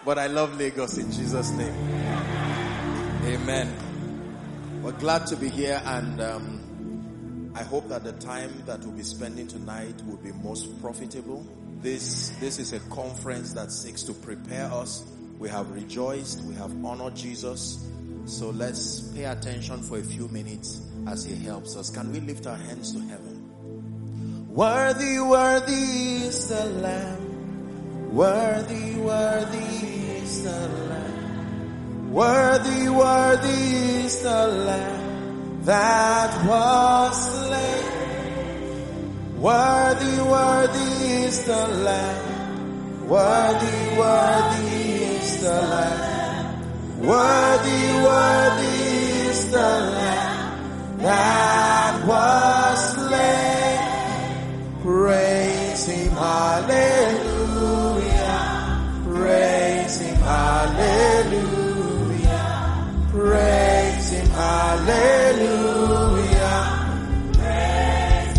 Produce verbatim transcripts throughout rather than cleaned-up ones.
But I love Lagos in Jesus' name. Amen. We're glad to be here, and um, I hope that the time that we'll be spending tonight will be most profitable. This, this is a conference that seeks to prepare us. We have rejoiced, we have honored Jesus. So let's pay attention for a few minutes as he helps us. Can we lift our hands to heaven? Worthy, worthy is the Lamb. Worthy, worthy is the Lamb. Worthy, worthy is the Lamb that was slain. Worthy, worthy is the Lamb. Worthy, worthy is the Lamb. Worthy, worthy is the Lamb that was slain. Praise him, hallelujah. Praise him, hallelujah. Praise him, hallelujah. Praise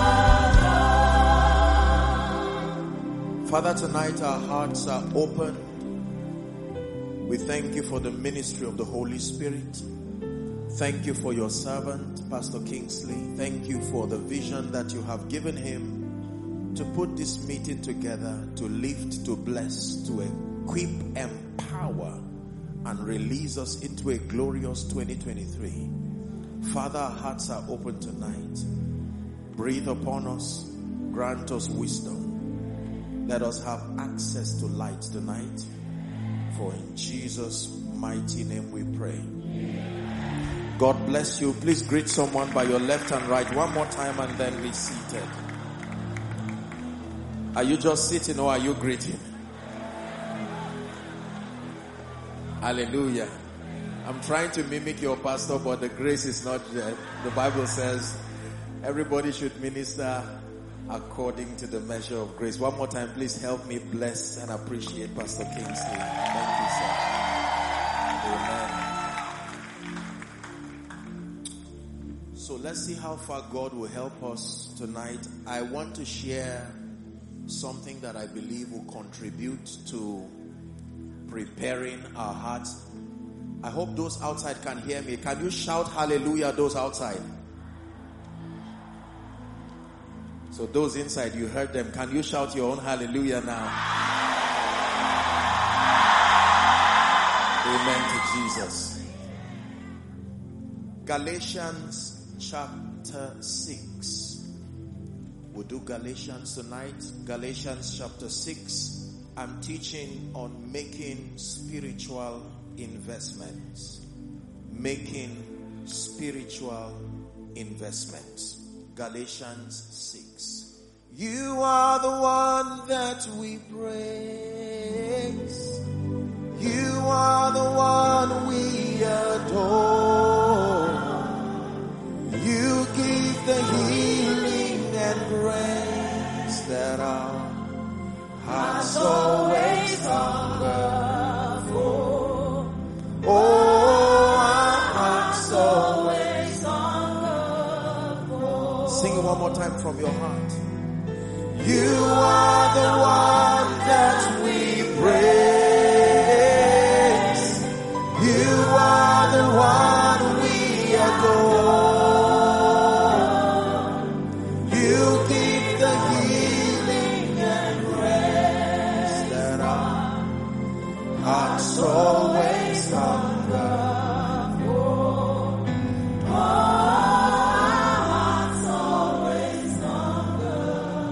God. Father, tonight our hearts are open. We thank you for the ministry of the Holy Spirit. Thank you for your servant, Pastor Kingsley. Thank you for the vision that you have given him to put this meeting together, to lift, to bless, to equip, empower, and release us into a glorious twenty twenty-three. Father, our hearts are open tonight. Breathe upon us. Grant us wisdom. Let us have access to light tonight. For in Jesus' mighty name we pray. God bless you. Please greet someone by your left and right one more time and then be seated. Are you just sitting or are you greeting? Hallelujah. I'm trying to mimic your pastor, but the grace is not there. The Bible says everybody should minister according to the measure of grace. One more time, please help me bless and appreciate Pastor Kingsley. Thank you, sir. Amen. So let's see how far God will help us tonight. I want to share something that I believe will contribute to preparing our hearts. I hope those outside can hear me. Can you shout hallelujah, those outside? So those inside, you heard them. Can you shout your own hallelujah now? Amen to Jesus. Galatians chapter six. We'll do Galatians tonight. Galatians chapter six. I'm teaching on making spiritual investments. Making spiritual investments. Galatians six. You are the one that we praise. You are the one we adore. You give the healing and grace that our hearts always hunger for. Oh, our hearts always hunger for. Sing it one more time from your heart. You are the one that we praise. You are the one we adore. You give the healing and grace that our hearts always hunger for. Oh, our hearts always hunger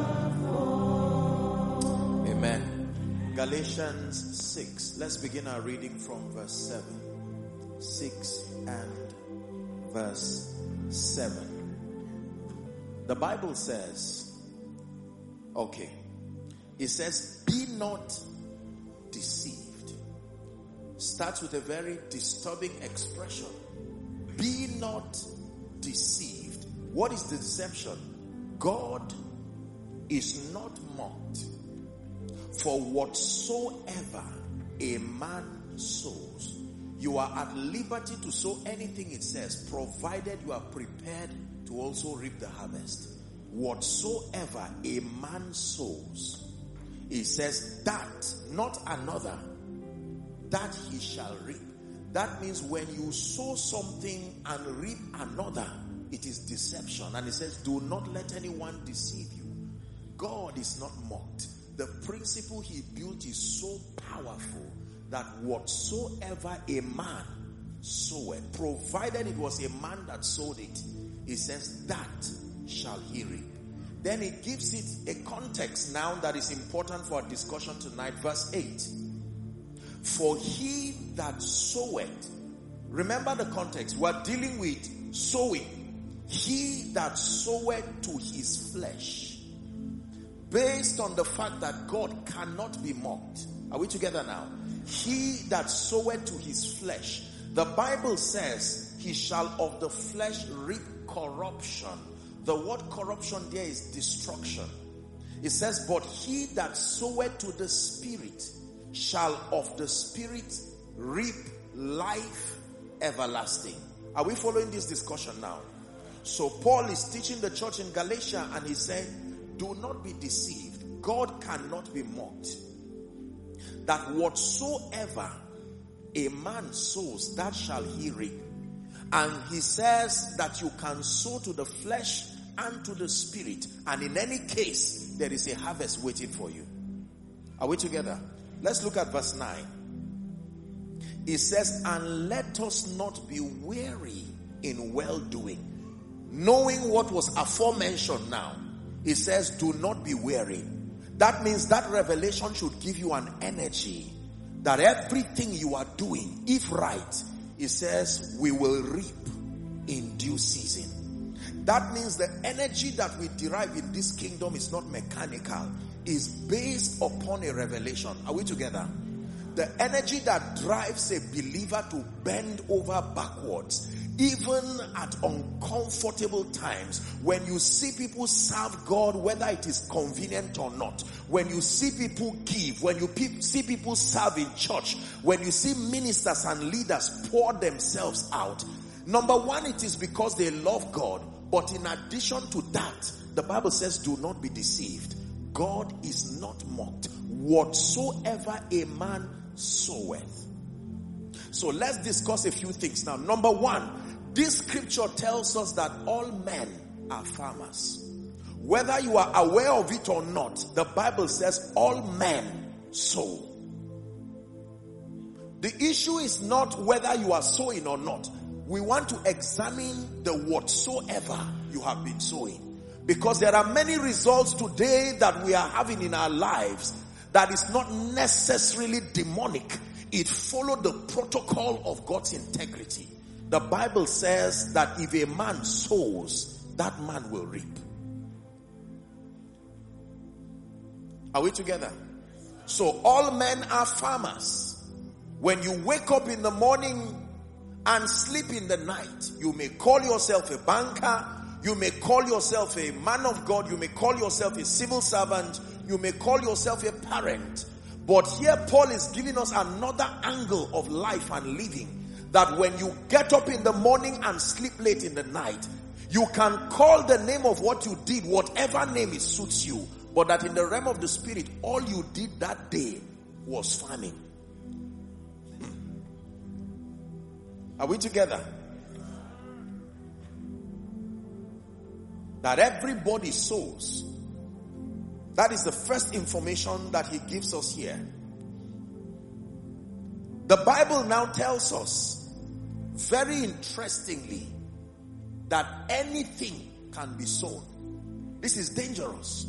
for. Amen. Galatians six. Let's begin our reading from verse seven. six and verse seven. The Bible says, okay, it says, be not deceived. Starts with a very disturbing expression. Be not deceived. What is the deception? God is not mocked. For whatsoever a man sows, you are at liberty to sow anything, it says, provided you are prepared to also reap the harvest. Whatsoever a man sows, it says that, not another, that he shall reap. That means when you sow something and reap another, it is deception. And it says, do not let anyone deceive you. God is not mocked. The principle he built is so powerful that whatsoever a man soweth, provided it was a man that sowed it, he says, that shall he reap. Then it gives it a context now that is important for our discussion tonight. Verse eight. For he that soweth, remember the context, we're dealing with sowing. He that soweth to his flesh, based on the fact that God cannot be mocked. Are we together now? He that soweth to his flesh, the Bible says, he shall of the flesh reap corruption. The word corruption there is destruction. It says, but he that soweth to the Spirit shall of the Spirit reap life everlasting. Are we following this discussion now? So Paul is teaching the church in Galatia and he said, do not be deceived. God cannot be mocked. That whatsoever a man sows, that shall he reap. And he says that you can sow to the flesh and to the Spirit. And in any case, there is a harvest waiting for you. Are we together? Let's look at verse nine. It says, and let us not be weary in well-doing, knowing what was aforementioned now. It says, do not be weary. That means that revelation should give you an energy that everything you are doing, if right, it says, we will reap in due season. That means the energy that we derive in this kingdom is not mechanical. Is based upon a revelation. Are we together? The energy that drives a believer to bend over backwards, even at uncomfortable times, when you see people serve God, whether it is convenient or not, when you see people give, when you pe- see people serve in church, when you see ministers and leaders pour themselves out, number one, it is because they love God. But in addition to that, the Bible says, do not be deceived. God is not mocked. Whatsoever a man soweth. So let's discuss a few things now. Number one, this scripture tells us that all men are farmers. Whether you are aware of it or not, the Bible says all men sow. The issue is not whether you are sowing or not. We want to examine the whatsoever you have been sowing. Because there are many results today that we are having in our lives that is not necessarily demonic. It followed the protocol of God's integrity. The Bible says that if a man sows, that man will reap. Are we together? So all men are farmers. When you wake up in the morning and sleep in the night, you may call yourself a banker, you may call yourself a man of God, you may call yourself a civil servant, you may call yourself a parent. But here Paul is giving us another angle of life and living. That when you get up in the morning and sleep late in the night, you can call the name of what you did, whatever name it suits you. But that in the realm of the spirit, all you did that day was farming. Hmm. Are we together? That everybody sows. That is the first information that he gives us here. The Bible now tells us, very interestingly, that anything can be sown. This is dangerous.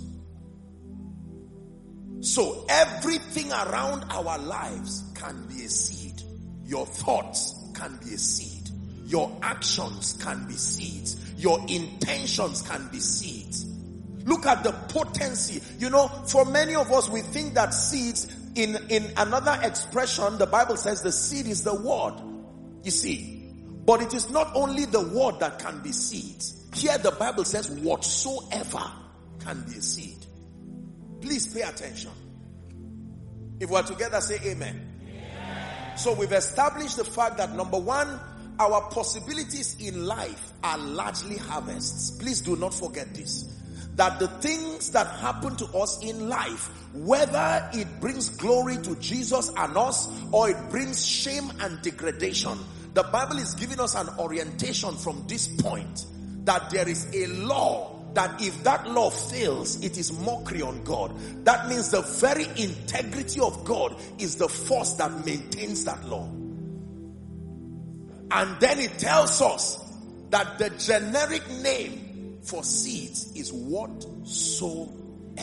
So everything around our lives can be a seed. Your thoughts can be a seed. Your actions can be seeds. Your intentions can be seeds. Look at the potency. You know, for many of us, we think that seeds, in, in another expression, the Bible says the seed is the word. You see. But it is not only the word that can be seeds. Here the Bible says whatsoever can be a seed. Please pay attention. If we're together, say amen. Amen. So we've established the fact that number one, our possibilities in life are largely harvests. Please do not forget this. that the things that happen to us in life, whether it brings glory to Jesus and us or it brings shame and degradation, the Bible is giving us an orientation from this point that there is a law that if that law fails, it is mockery on God. That means the very integrity of God is the force that maintains that law. And then it tells us that the generic name for seeds is whatsoever.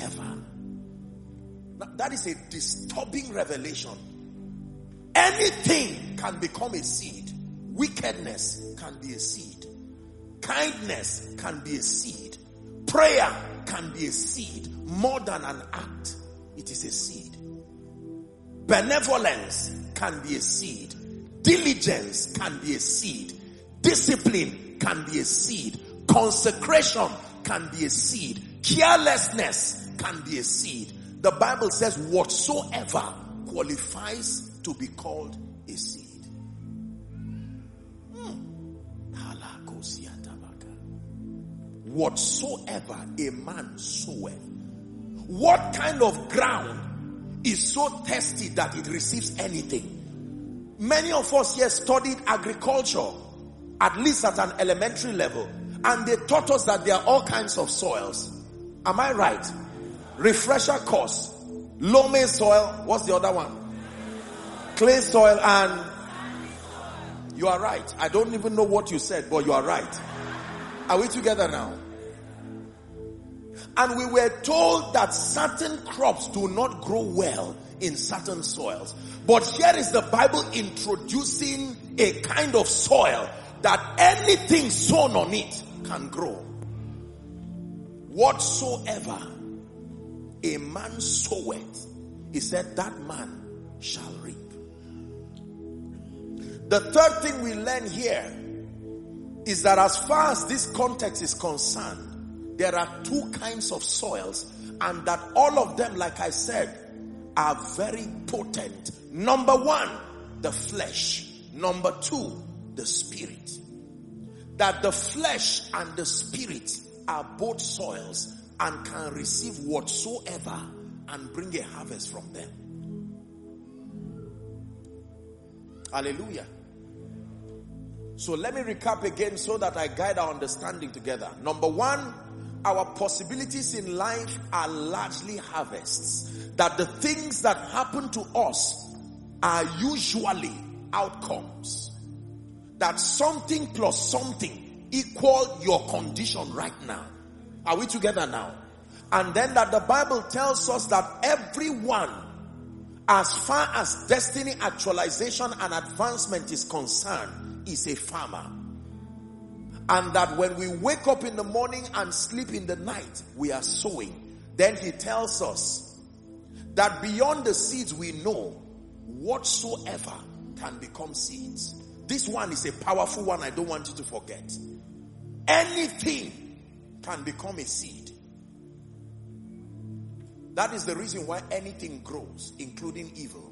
Now, that is a disturbing revelation. Anything can become a seed. Wickedness can be a seed. Kindness can be a seed. Prayer can be a seed. More than an act, it is a seed. Benevolence can be a seed. Diligence can be a seed. Discipline can be a seed. Consecration can be a seed. Carelessness can be a seed. The Bible says whatsoever qualifies to be called a seed. Whatsoever a man soweth. What kind of ground is so thirsty that it receives anything? Many of us here studied agriculture, at least at an elementary level, and they taught us that there are all kinds of soils. Am I right? Refresher course, loam soil, what's the other one? Clay soil, and you are right. I don't even know what you said, but you are right. Are we together now? And we were told that certain crops do not grow well in certain soils. But here is the Bible introducing a kind of soil that anything sown on it can grow. Whatsoever a man soweth, he said, that man shall reap. The third thing we learn here is that as far as this context is concerned, there are two kinds of soils, and that all of them, like I said, are very potent. Number one, the flesh. Number two, the spirit. That the flesh and the spirit are both soils and can receive whatsoever and bring a harvest from them. Hallelujah. So let me recap again so that I guide our understanding together. Number one, our possibilities in life are largely harvests. That the things that happen to us are usually outcomes. That something plus something equal your condition right now. Are we together now? And then that the Bible tells us that everyone, as far as destiny actualization and advancement is concerned, is a farmer. And that when we wake up in the morning and sleep in the night, we are sowing. Then he tells us that beyond the seeds we know, whatsoever can become seeds. This one is a powerful one, I don't want you to forget. Anything can become a seed. That is the reason why anything grows, including evil.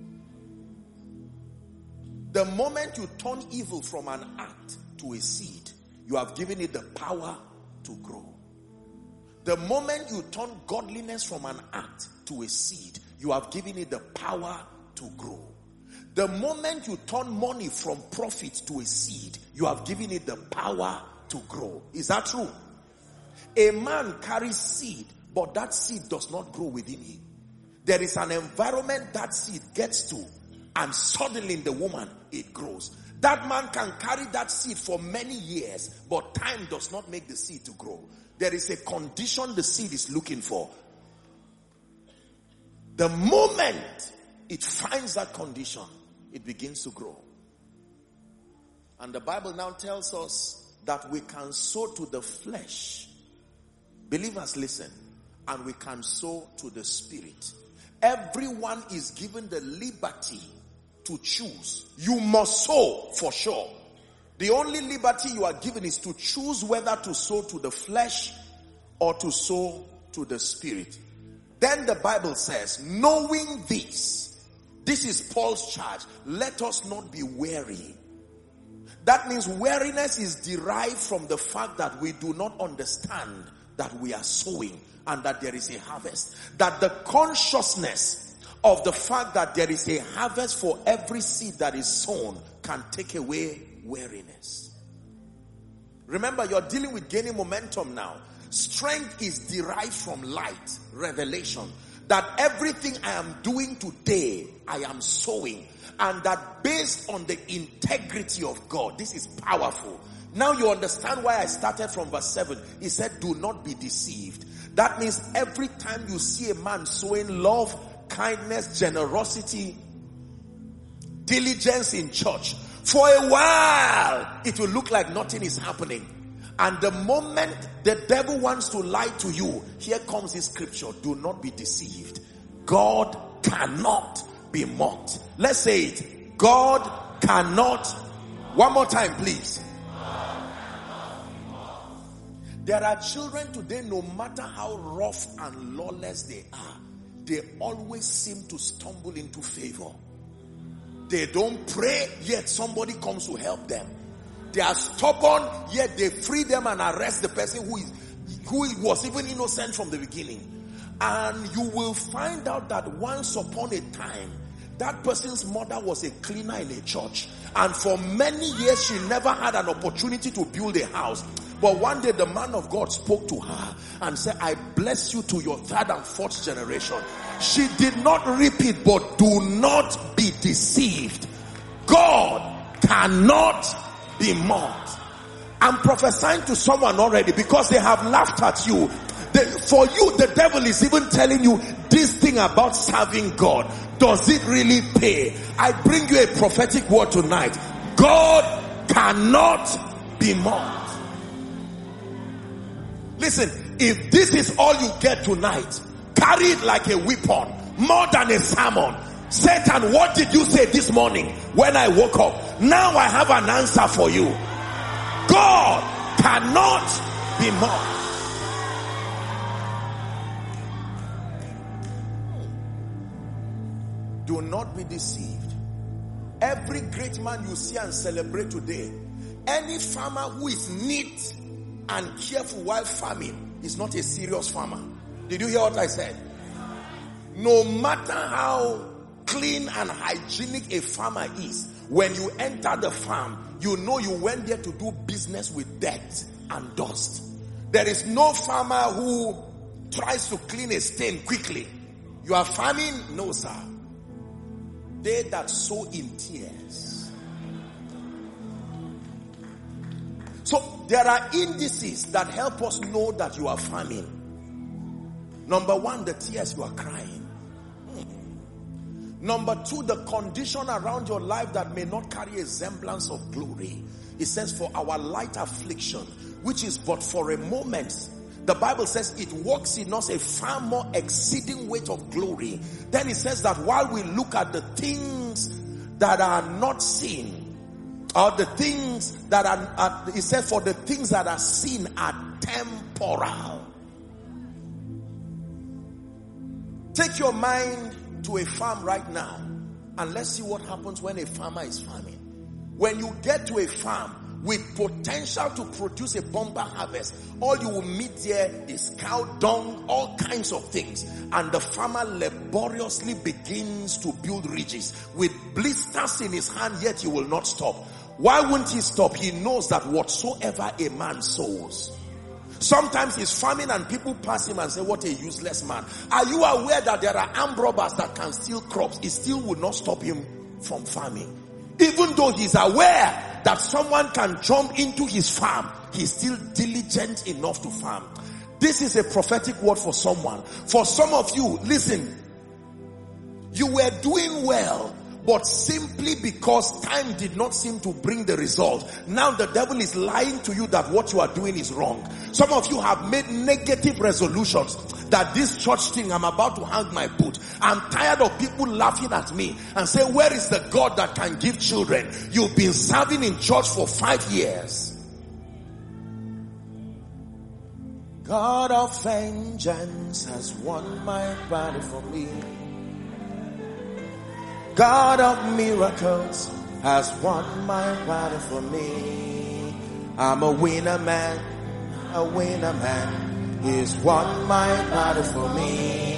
The moment you turn evil from an act to a seed, you have given it the power to grow. The moment you turn godliness from an act to a seed, you have given it the power to grow. The moment you turn money from profit to a seed, you have given it the power to grow. Is that true? A man carries seed, but that seed does not grow within him. There is an environment that seed gets to, and suddenly in the woman, it grows. That man can carry that seed for many years, but time does not make the seed to grow. There is a condition the seed is looking for. The moment it finds that condition, it begins to grow. And the Bible now tells us that we can sow to the flesh. Believers, listen. And we can sow to the spirit. Everyone is given the liberty to choose. You must sow for sure. The only liberty you are given is to choose whether to sow to the flesh or to sow to the spirit. Then the Bible says, knowing this, this is Paul's charge, let us not be weary. That means weariness is derived from the fact that we do not understand that we are sowing and that there is a harvest. That the consciousness of the fact that there is a harvest for every seed that is sown can take away weariness. Remember, you're dealing with gaining momentum now. Strength is derived from light, revelation. That everything I am doing today, I am sowing. And that based on the integrity of God, this is powerful. Now you understand why I started from verse seven. He said, do not be deceived. That means every time you see a man sowing love, kindness, generosity, diligence in church, for a while, it will look like nothing is happening. And the moment the devil wants to lie to you, here comes this scripture. Do not be deceived. God cannot be mocked. Let's say it. God cannot. One more time, please. There are children today, no matter how rough and lawless they are, they always seem to stumble into favor. They don't pray, yet somebody comes to help them. They are stubborn, yet they free them and arrest the person who is who was even innocent from the beginning. And you will find out that once upon a time, that person's mother was a cleaner in a church. And for many years, she never had an opportunity to build a house. But one day, the man of God spoke to her and said, I bless you to your third and fourth generation. She did not reap it, but do not be deceived. God cannot be mocked. I'm prophesying to someone already because they have laughed at you. The, for you, the devil is even telling you this thing about serving God. Does it really pay? I bring you a prophetic word tonight. God cannot be mocked. Listen, if this is all you get tonight, carry it like a weapon, more than a sermon. Satan, what did you say this morning when I woke up? Now I have an answer for you. God cannot be mocked. Do not be deceived. Every great man you see and celebrate today, any farmer who is neat and careful while farming is not a serious farmer. Did you hear what I said? No matter how clean and hygienic a farmer is, when you enter the farm, you know you went there to do business with dirt and dust. There is no farmer who tries to clean a stain quickly. You are farming? No, sir. They that sow in tears. So there are indices that help us know that you are farming. Number one, the tears you are crying. Number two, the condition around your life that may not carry a semblance of glory. It says, for our light affliction, which is but for a moment, the Bible says it works in us a far more exceeding weight of glory. Then it says that while we look at the things that are not seen, or the things that are, are it says for the things that are seen are temporal. Take your mind to a farm right now and let's see what happens when a farmer is farming. When you get to a farm with potential to produce a bumper harvest, all you will meet there is cow dung, all kinds of things. And the farmer laboriously begins to build ridges with blisters in his hand, yet he will not stop. Why wouldn't he stop? He knows that whatsoever a man sows. Sometimes he's farming and people pass him and say, what a useless man. Are you aware that there are armed robbers that can steal crops? It still will not stop him from farming. Even though he's aware that someone can jump into his farm, he's still diligent enough to farm. This is a prophetic word for someone. For some of you, listen, you were doing well, but simply because time did not seem to bring the result, now the devil is lying to you that what you are doing is wrong. Some of you have made negative resolutions that this church thing, I'm about to hang my boot. I'm tired of people laughing at me and say, where is the God that can give children? You've been serving in church for five years. God of vengeance has won my battle for me. God of miracles has won my battle for me. I'm a winner man, a winner man. He's won my battle for me.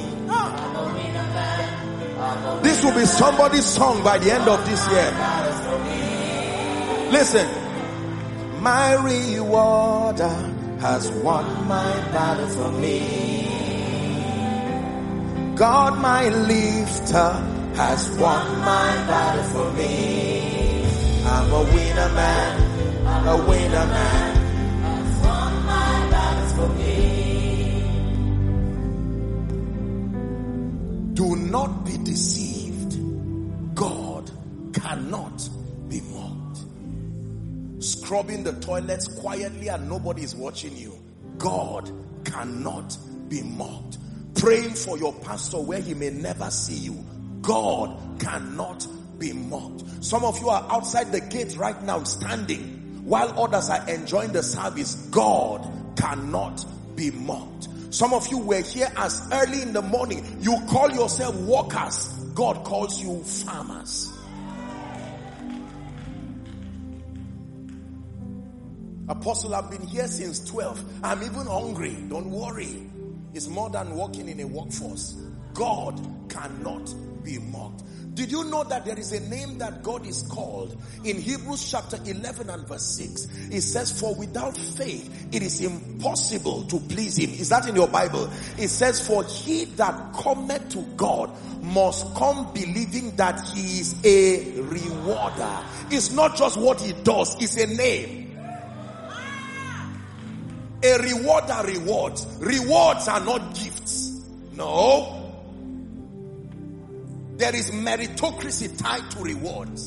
This will be somebody's song by the end of this year. Listen. My rewarder has won my battle for me. God, my lifter, has won my battle for me. I'm a winner man, I'm a winner man, has won my battles for me. Do not be deceived. God cannot be mocked. Scrubbing the toilets quietly and nobody is watching you. God cannot be mocked. Praying for your pastor where he may never see you. God cannot be mocked. Some of you are outside the gate right now standing while others are enjoying the service. God cannot be mocked. Some of you were here as early in the morning. You call yourself workers. God calls you farmers. Apostle, I've been here since twelve. I'm even hungry. Don't worry. It's more than working in a workforce. God cannot be mocked. Did you know that there is a name that God is called? In Hebrews chapter eleven and verse six, it says, for without faith, it is impossible to please him. Is that in your Bible? It says, for he that cometh to God must come believing that he is a rewarder. It's not just what he does, it's a name. A rewarder rewards. Rewards are not gifts. No. There is meritocracy tied to rewards.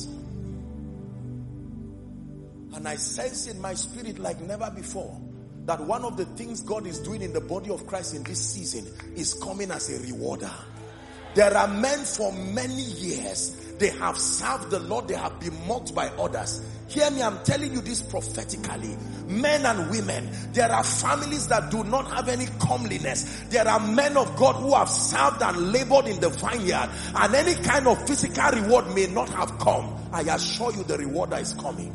And I sense in my spirit like never before that one of the things God is doing in the body of Christ in this season is coming as a rewarder. There are men for many years, they have served the Lord, they have been mocked by others. Hear me, I'm telling you this prophetically. Men and women, there are families that do not have any comeliness. There are men of God who have served and labored in the vineyard, and any kind of physical reward may not have come. I assure you the rewarder is coming.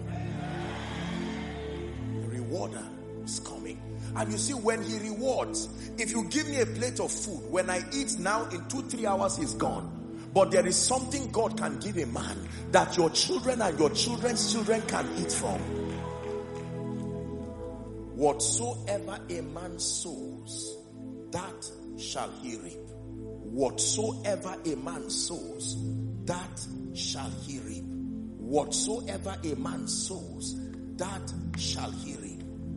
The rewarder is coming. And you see, when he rewards, if you give me a plate of food, when I eat now, in two, three hours it's gone. But there is something God can give a man that your children and your children's children can eat from. Whatsoever a man sows, that shall he reap. Whatsoever a man sows, that shall he reap. Whatsoever a man sows, that shall he reap.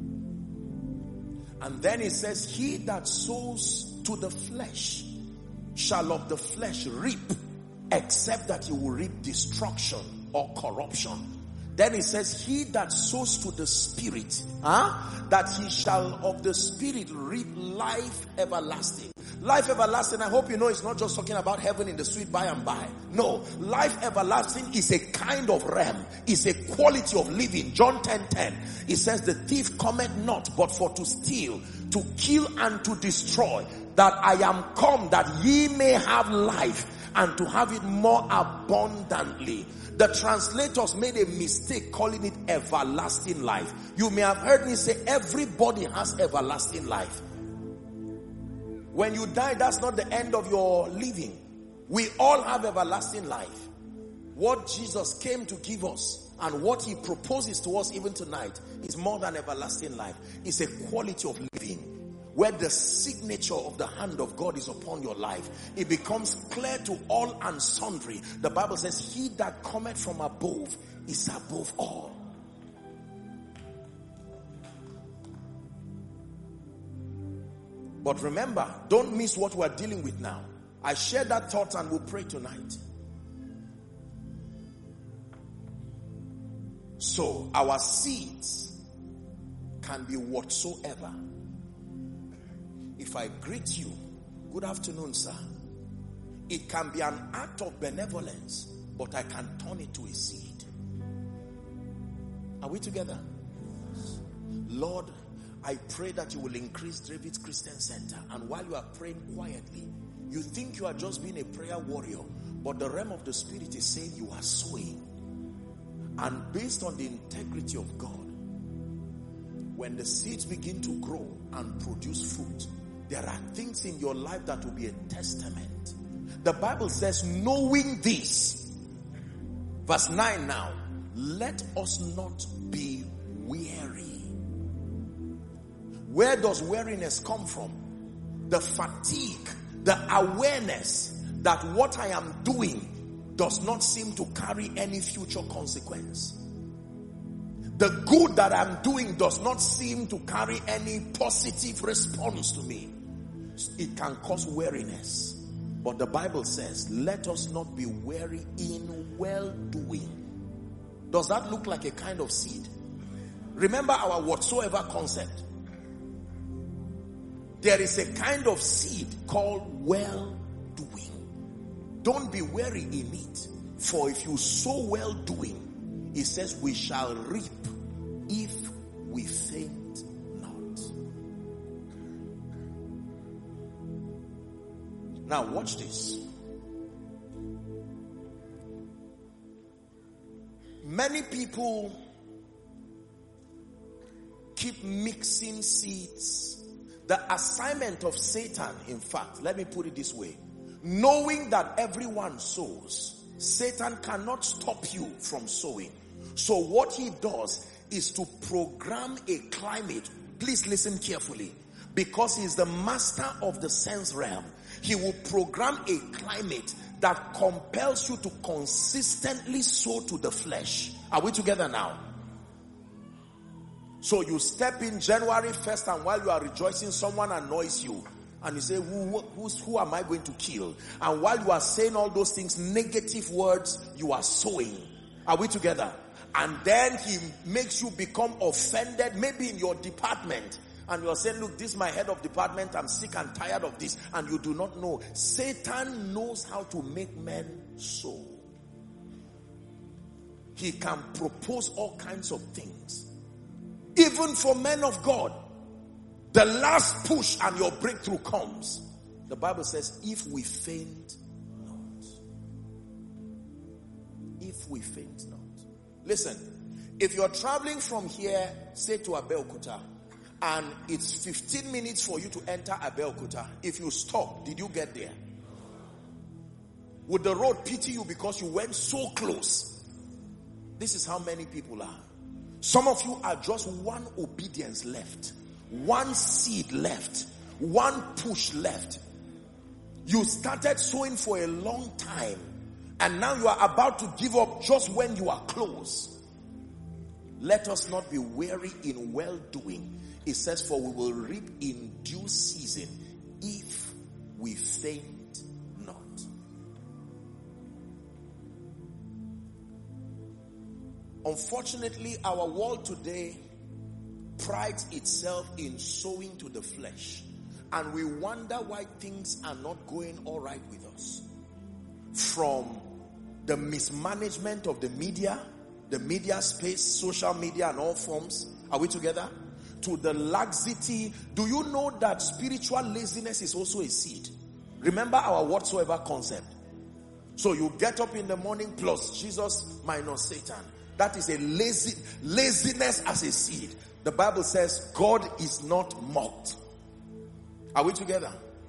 And then it says, he that sows to the flesh shall of the flesh reap, except that he will reap destruction or corruption. Then it says, he that sows to the spirit, huh? that he shall of the spirit reap life everlasting. Life everlasting, I hope you know, it's not just talking about heaven in the sweet by and by. No, life everlasting is a kind of realm. It's a quality of living. John ten ten, it says, the thief cometh not but for to steal, to kill and to destroy. That I am come that ye may have life and to have it more abundantly. The translators made a mistake calling it everlasting life. You may have heard me say everybody has everlasting life. When you die, that's not the end of your living. We all have everlasting life. What Jesus came to give us and what he proposes to us even tonight is more than everlasting life. It's a quality of living where the signature of the hand of God is upon your life. It becomes clear to all and sundry. The Bible says, he that cometh from above is above all. But remember, don't miss what we're dealing with now. I share that thought and we'll pray tonight. So, our seeds can be whatsoever. If I greet you, good afternoon, sir. It can be an act of benevolence, but I can turn it to a seed. Are we together? Lord, I pray that you will increase David's Christian Center. And while you are praying quietly, you think you are just being a prayer warrior, but the realm of the spirit is saying you are sowing. And based on the integrity of God, when the seeds begin to grow and produce fruit, there are things in your life that will be a testament. The Bible says, knowing this, verse nine now, let us not be weary. Where does weariness come from? The fatigue, the awareness that what I am doing does not seem to carry any future consequence. The good that I'm doing does not seem to carry any positive response to me. It can cause weariness. But the Bible says, let us not be weary in well-doing. Does that look like a kind of seed? Remember our whatsoever concept. There is a kind of seed called well-doing. Don't be weary in it. For if you sow well-doing, it says we shall reap if we faint not. Now watch this. Many people keep mixing seeds. The assignment of Satan, in fact, let me put it this way. Knowing that everyone sows, Satan cannot stop you from sowing. So what he does is to program a climate. Please listen carefully. Because he's the master of the sense realm, he will program a climate that compels you to consistently sow to the flesh. Are we together now? So you step in January first, and while you are rejoicing, someone annoys you. And you say, who, who's, who am I going to kill? And while you are saying all those things, negative words, you are sowing. Are we together? And then he makes you become offended, maybe in your department. And you're saying, look, this is my head of department. I'm sick and tired of this. And you do not know. Satan knows how to make men sow. He can propose all kinds of things. Even for men of God. The last push and your breakthrough comes. The Bible says, if we faint not. If we faint not. Listen, if you're traveling from here, say to Abeokuta, and it's fifteen minutes for you to enter Abeokuta. If you stop, did you get there? Would the road pity you because you went so close? This is how many people are. Some of you are just one obedience left. One seed left. One push left. You started sowing for a long time. And now you are about to give up just when you are close. Let us not be weary in well-doing. It says, for we will reap in due season if we faint not. Unfortunately, our world today prides itself in sowing to the flesh. And we wonder why things are not going all right with us. From the mismanagement of the media, the media space, social media and all forms. Are we together? To the laxity. Do you know that spiritual laziness is also a seed? Remember our whatsoever concept. So you get up in the morning plus Jesus minus Satan. That is a lazy laziness as a seed. The Bible says God is not mocked. Are we together?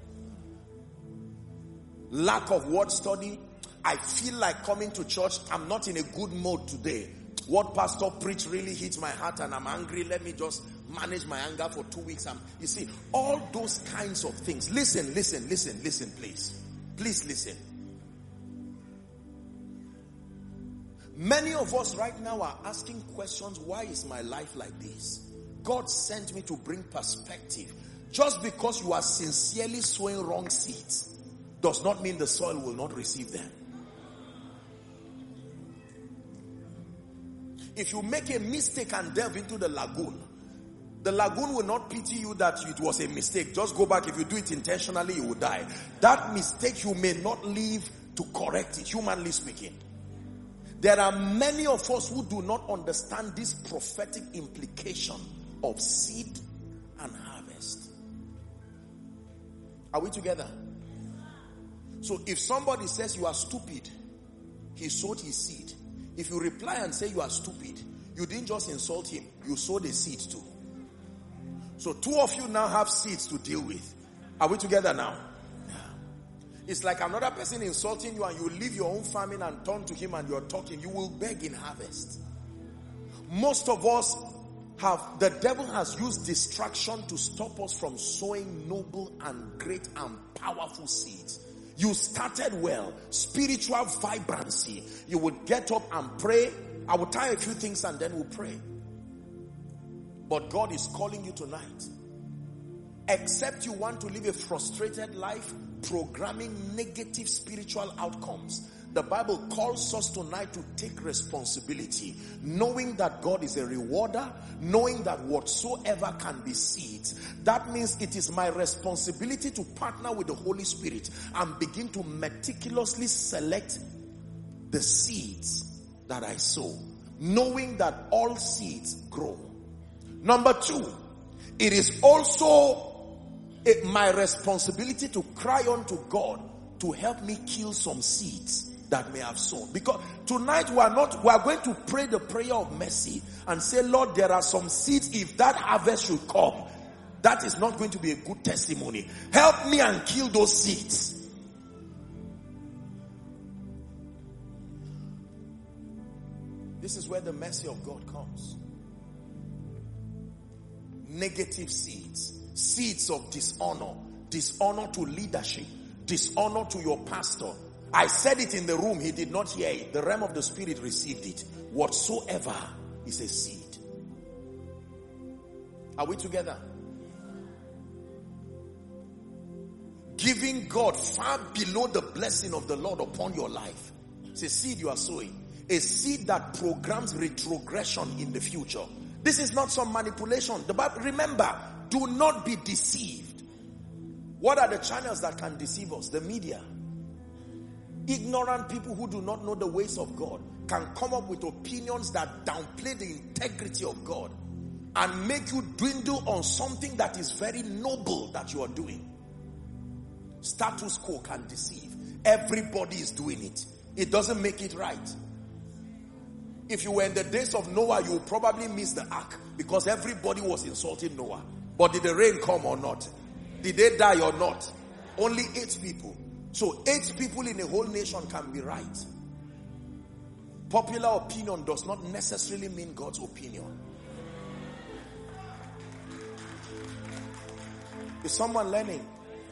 Lack of word study. I feel like coming to church. I'm not in a good mood today. What pastor preached really hits my heart and I'm angry. Let me just manage my anger for two weeks. I'm, you see, all those kinds of things. Listen, listen, listen, listen, please. Please listen. Many of us right now are asking questions. Why is my life like this? God sent me to bring perspective. Just because you are sincerely sowing wrong seeds does not mean the soil will not receive them. If you make a mistake and delve into the lagoon, the lagoon will not pity you that it was a mistake. Just go back. If you do it intentionally, you will die. That mistake you may not live to correct it, humanly speaking. There are many of us who do not understand this prophetic implication of seed and harvest. Are we together? So if somebody says you are stupid, he sowed his seed. If you reply and say you are stupid, you didn't just insult him, you sowed a seed too. So two of you now have seeds to deal with. Are we together now? It's like another person insulting you and you leave your own farming and turn to him and you're talking. You will beg in harvest. Most of us have, the devil has used distraction to stop us from sowing noble and great and powerful seeds. You started well, spiritual vibrancy. You would get up and pray. I will tell you a few things and then we'll pray. But God is calling you tonight. Except you want to live a frustrated life, programming negative spiritual outcomes, the Bible calls us tonight to take responsibility, knowing that God is a rewarder, knowing that whatsoever can be seeds. That means it is my responsibility to partner with the Holy Spirit and begin to meticulously select the seeds that I sow, knowing that all seeds grow. Number two, it is also It, my responsibility to cry unto God to help me kill some seeds that may have sown. Because tonight we are not, we are going to pray the prayer of mercy and say, Lord, there are some seeds. If that harvest should come, that is not going to be a good testimony. Help me and kill those seeds. This is where the mercy of God comes. Negative seeds. Seeds of dishonor, dishonor to leadership, dishonor to your pastor. I said it in the room, he did not hear it. The realm of the spirit received it. Whatsoever is a seed. Are we together? Giving God far below the blessing of the Lord upon your life. It's a seed you are sowing. A seed that programs retrogression in the future. This is not some manipulation. The Bible, remember, do not be deceived. What are the channels that can deceive us? The media. Ignorant people who do not know the ways of God can come up with opinions that downplay the integrity of God and make you dwindle on something that is very noble that you are doing. Status quo can deceive. Everybody is doing it. It doesn't make it right. If you were in the days of Noah, you would probably miss the ark because everybody was insulting Noah. But did the rain come or not? Did they die or not? Only eight people. So eight people in a whole nation can be right. Popular opinion does not necessarily mean God's opinion. Is someone learning?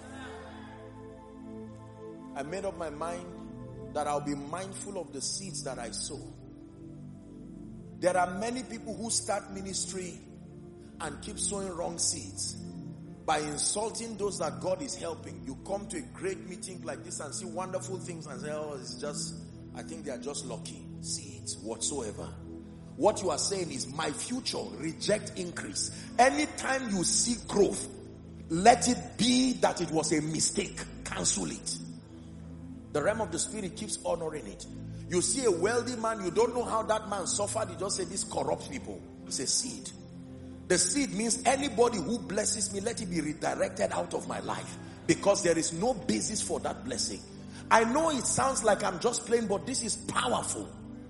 I made up my mind that I'll be mindful of the seeds that I sow. There are many people who start ministry and keep sowing wrong seeds by insulting those that God is helping. You come to a great meeting like this and see wonderful things and say, oh, it's just, I think they are just lucky seeds whatsoever. What you are saying is, my future, reject increase. Anytime you see growth, let it be that it was a mistake. Cancel it. The realm of the spirit keeps honoring it. You see a wealthy man, you don't know how that man suffered. You just say, this corrupts people. It's a seed. The seed means anybody who blesses me, let it be redirected out of my life. Because there is no basis for that blessing. I know it sounds like I'm just playing, but this is powerful.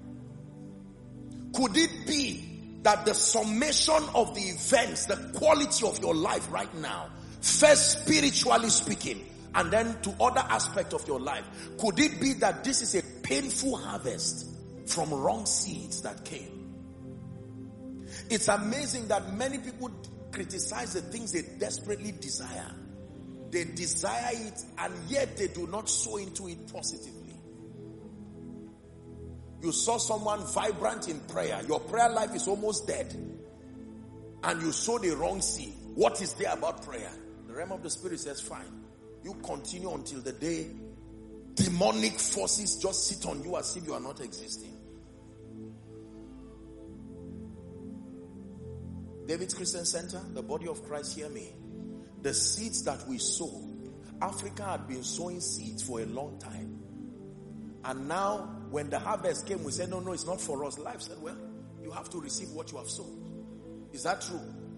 Could it be that the summation of the events, the quality of your life right now, first spiritually speaking, and then to other aspects of your life, could it be that this is a painful harvest from wrong seeds that came? It's amazing that many people criticize the things they desperately desire. They desire it and yet they do not sow into it positively. You saw someone vibrant in prayer. Your prayer life is almost dead. And you sow the wrong seed. What is there about prayer? The realm of the spirit says, fine. You continue until the day demonic forces just sit on you as if you are not existing. David's Christian Center, the body of Christ, hear me. The seeds that we sow, Africa had been sowing seeds for a long time. And now, when the harvest came, we said, no, no, it's not for us. Life said, well, you have to receive what you have sown. Is that true?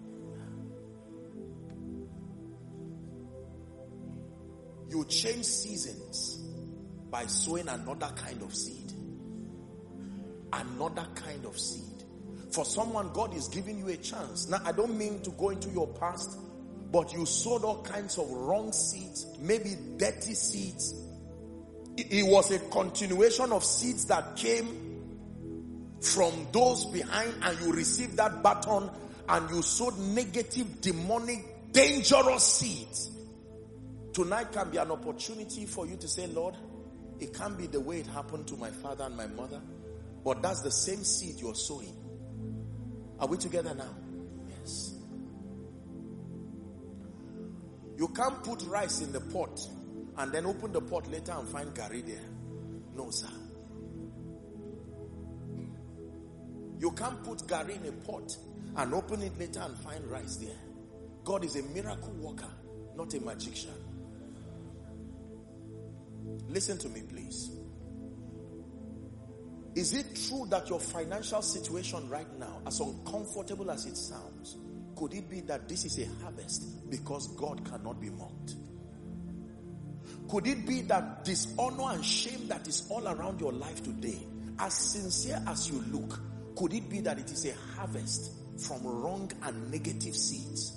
You change seasons by sowing another kind of seed. Another kind of seed. For someone, God is giving you a chance. Now, I don't mean to go into your past, but you sowed all kinds of wrong seeds, maybe dirty seeds. It was a continuation of seeds that came from those behind, and you received that baton and you sowed negative, demonic, dangerous seeds. Tonight can be an opportunity for you to say, Lord, it can't be the way it happened to my father and my mother, but that's the same seed you're sowing. Are we together now? Yes. You can't put rice in the pot and then open the pot later and find gari there. No, sir. You can't put gari in a pot and open it later and find rice there. God is a miracle worker, not a magician. Listen to me, please. Is it true that your financial situation right now, as uncomfortable as it sounds, could it be that this is a harvest because God cannot be mocked? Could it be that dishonor and shame that is all around your life today, as sincere as you look, could it be that it is a harvest from wrong and negative seeds?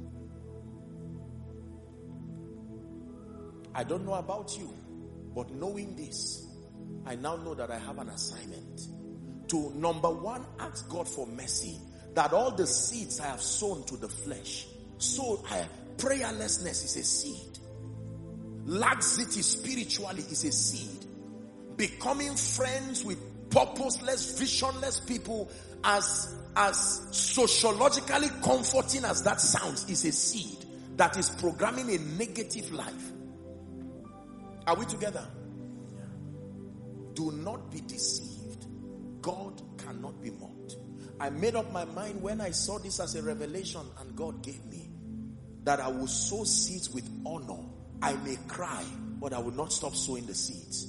I don't know about you, but knowing this, I now know that I have an assignment to, number one, ask God for mercy, that all the seeds I have sown to the flesh, so I, prayerlessness is a seed. Laxity spiritually is a seed. Becoming friends with purposeless, visionless people, as, as sociologically comforting as that sounds, is a seed that is programming a negative life. Are we together? Do not be deceived. God cannot be mocked. I made up my mind when I saw this as a revelation and God gave me, that I will sow seeds with honor. I may cry, but I will not stop sowing the seeds.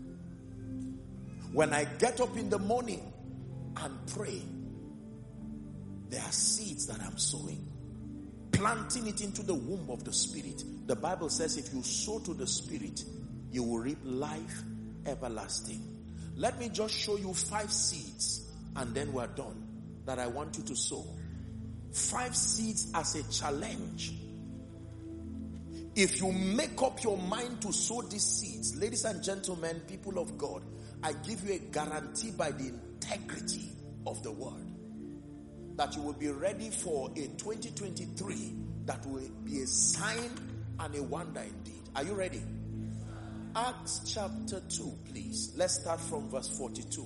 When I get up in the morning and pray, there are seeds that I'm sowing, planting it into the womb of the Spirit. The Bible says if you sow to the Spirit, you will reap life everlasting. Let me just show you five seeds and then we're done, that I want you to sow. Five seeds as a challenge. If you make up your mind to sow these seeds, ladies and gentlemen, people of God, I give you a guarantee by the integrity of the word that you will be ready for a twenty twenty-three that will be a sign and a wonder indeed. Are you ready? Acts chapter two, please. Let's start from verse forty-two.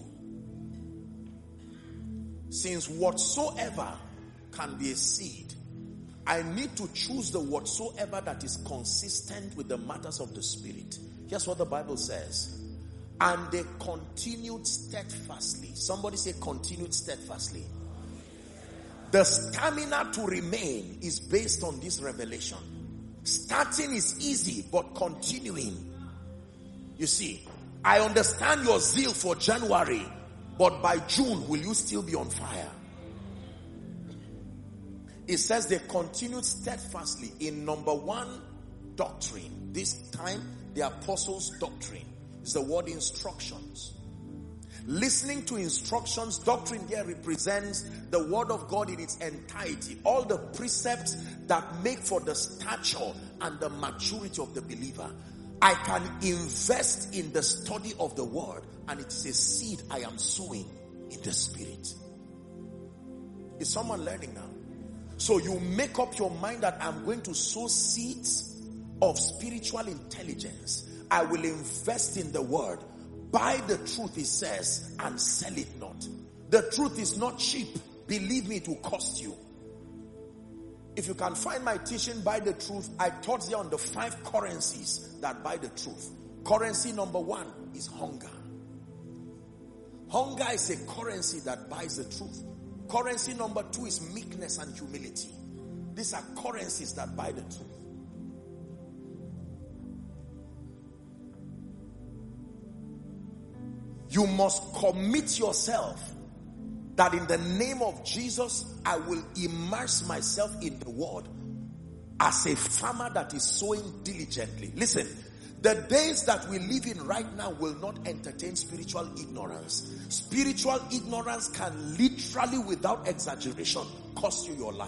Since whatsoever can be a seed, I need to choose the whatsoever that is consistent with the matters of the Spirit. Here's what the Bible says. And they continued steadfastly. Somebody say continued steadfastly. The stamina to remain is based on this revelation. Starting is easy, but continuing. You see, I understand your zeal for January, but by June, will you still be on fire? It says they continued steadfastly in number one, doctrine. This time, the apostles' doctrine is the word instructions. Listening to instructions, doctrine here represents the word of God in its entirety. All the precepts that make for the stature and the maturity of the believer. I can invest in the study of the word, and it is a seed I am sowing in the Spirit. Is someone learning now? So you make up your mind that I'm going to sow seeds of spiritual intelligence. I will invest in the word. Buy the truth, it says, and sell it not. The truth is not cheap. Believe me, it will cost you. If you can find my teaching, Buy the Truth, I taught you on the five currencies that buy the truth. Currency number one is hunger. Hunger is a currency that buys the truth. Currency number two is meekness and humility. These are currencies that buy the truth. You must commit yourself that in the name of Jesus, I will immerse myself in the word as a farmer that is sowing diligently. Listen, The days that we live in right now will not entertain spiritual ignorance. Spiritual ignorance can literally, without exaggeration, cost you your life.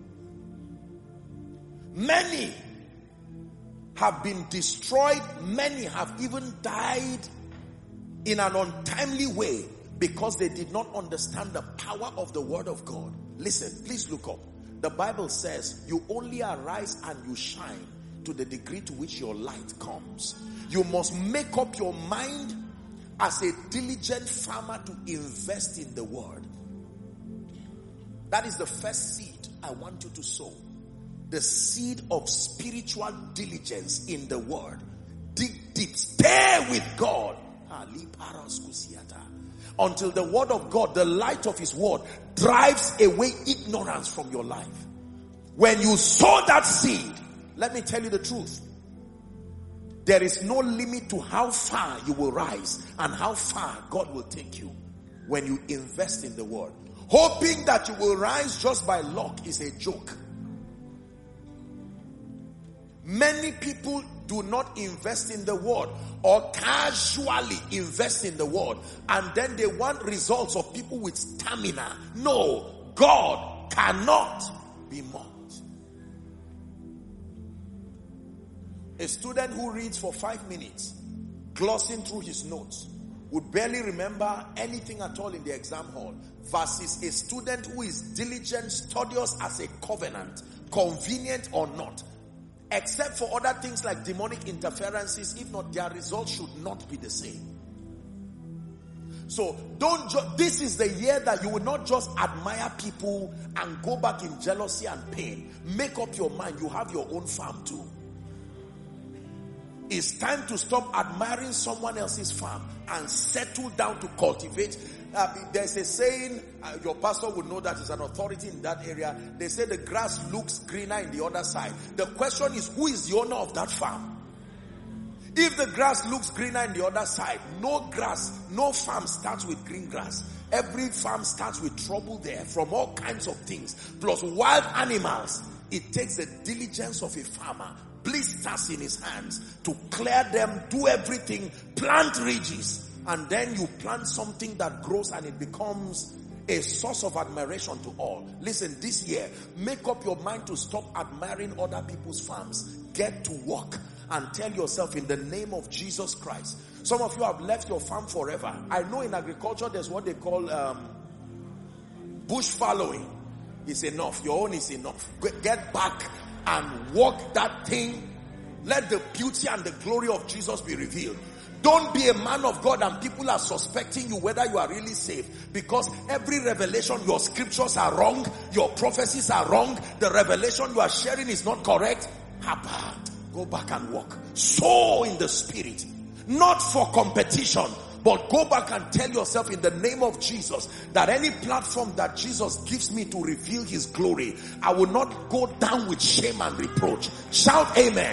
Many have been destroyed. Many have even died in an untimely way because they did not understand the power of the word of God. Listen, please look up. The Bible says you only arise and you shine to the degree to which your light comes. You must make up your mind as a diligent farmer to invest in the word. That is the first seed I want you to sow. The seed of spiritual diligence in the word. Dig deep. Stay with God. Until the word of God, the light of his word, drives away ignorance from your life. When you sow that seed, let me tell you the truth. There is no limit to how far you will rise and how far God will take you when you invest in the word. Hoping that you will rise just by luck is a joke. Many people do not invest in the word or casually invest in the word, and then they want results of people with stamina. No, God cannot be mocked. A student who reads for five minutes, glossing through his notes, would barely remember anything at all in the exam hall, versus a student who is diligent, studious as a covenant, convenient or not. Except for other things like demonic interferences, if not, their results should not be the same. So don't ju- this is the year that you will not just admire people and go back in jealousy and pain. Make up your mind, you have your own farm too. It's time to stop admiring someone else's farm and settle down to cultivate. Uh, there's a saying, uh, your pastor would know that is an authority in that area. They say the grass looks greener in the other side. The question is, who is the owner of that farm? If the grass looks greener in the other side, no grass, no farm starts with green grass. Every farm starts with trouble there from all kinds of things. Plus wild animals. It takes the diligence of a farmer, blisters in his hands, to clear them, do everything, plant ridges. And then you plant something that grows and it becomes a source of admiration to all. Listen, this year, make up your mind to stop admiring other people's farms. Get to work and tell yourself, in the name of Jesus Christ. Some of you have left your farm forever. I know in agriculture there's what they call um, bush following. It's enough. Your own is enough. Get back and walk that thing. Let the beauty and the glory of Jesus be revealed. Don't be a man of God and people are suspecting you whether you are really saved, because every revelation, your scriptures are wrong, your prophecies are wrong, the revelation you are sharing is not correct. Go back and walk. Sow in the spirit, not for competition, but go back and tell yourself, in the name of Jesus, that any platform that Jesus gives me to reveal his glory, I will not go down with shame and reproach. Shout amen.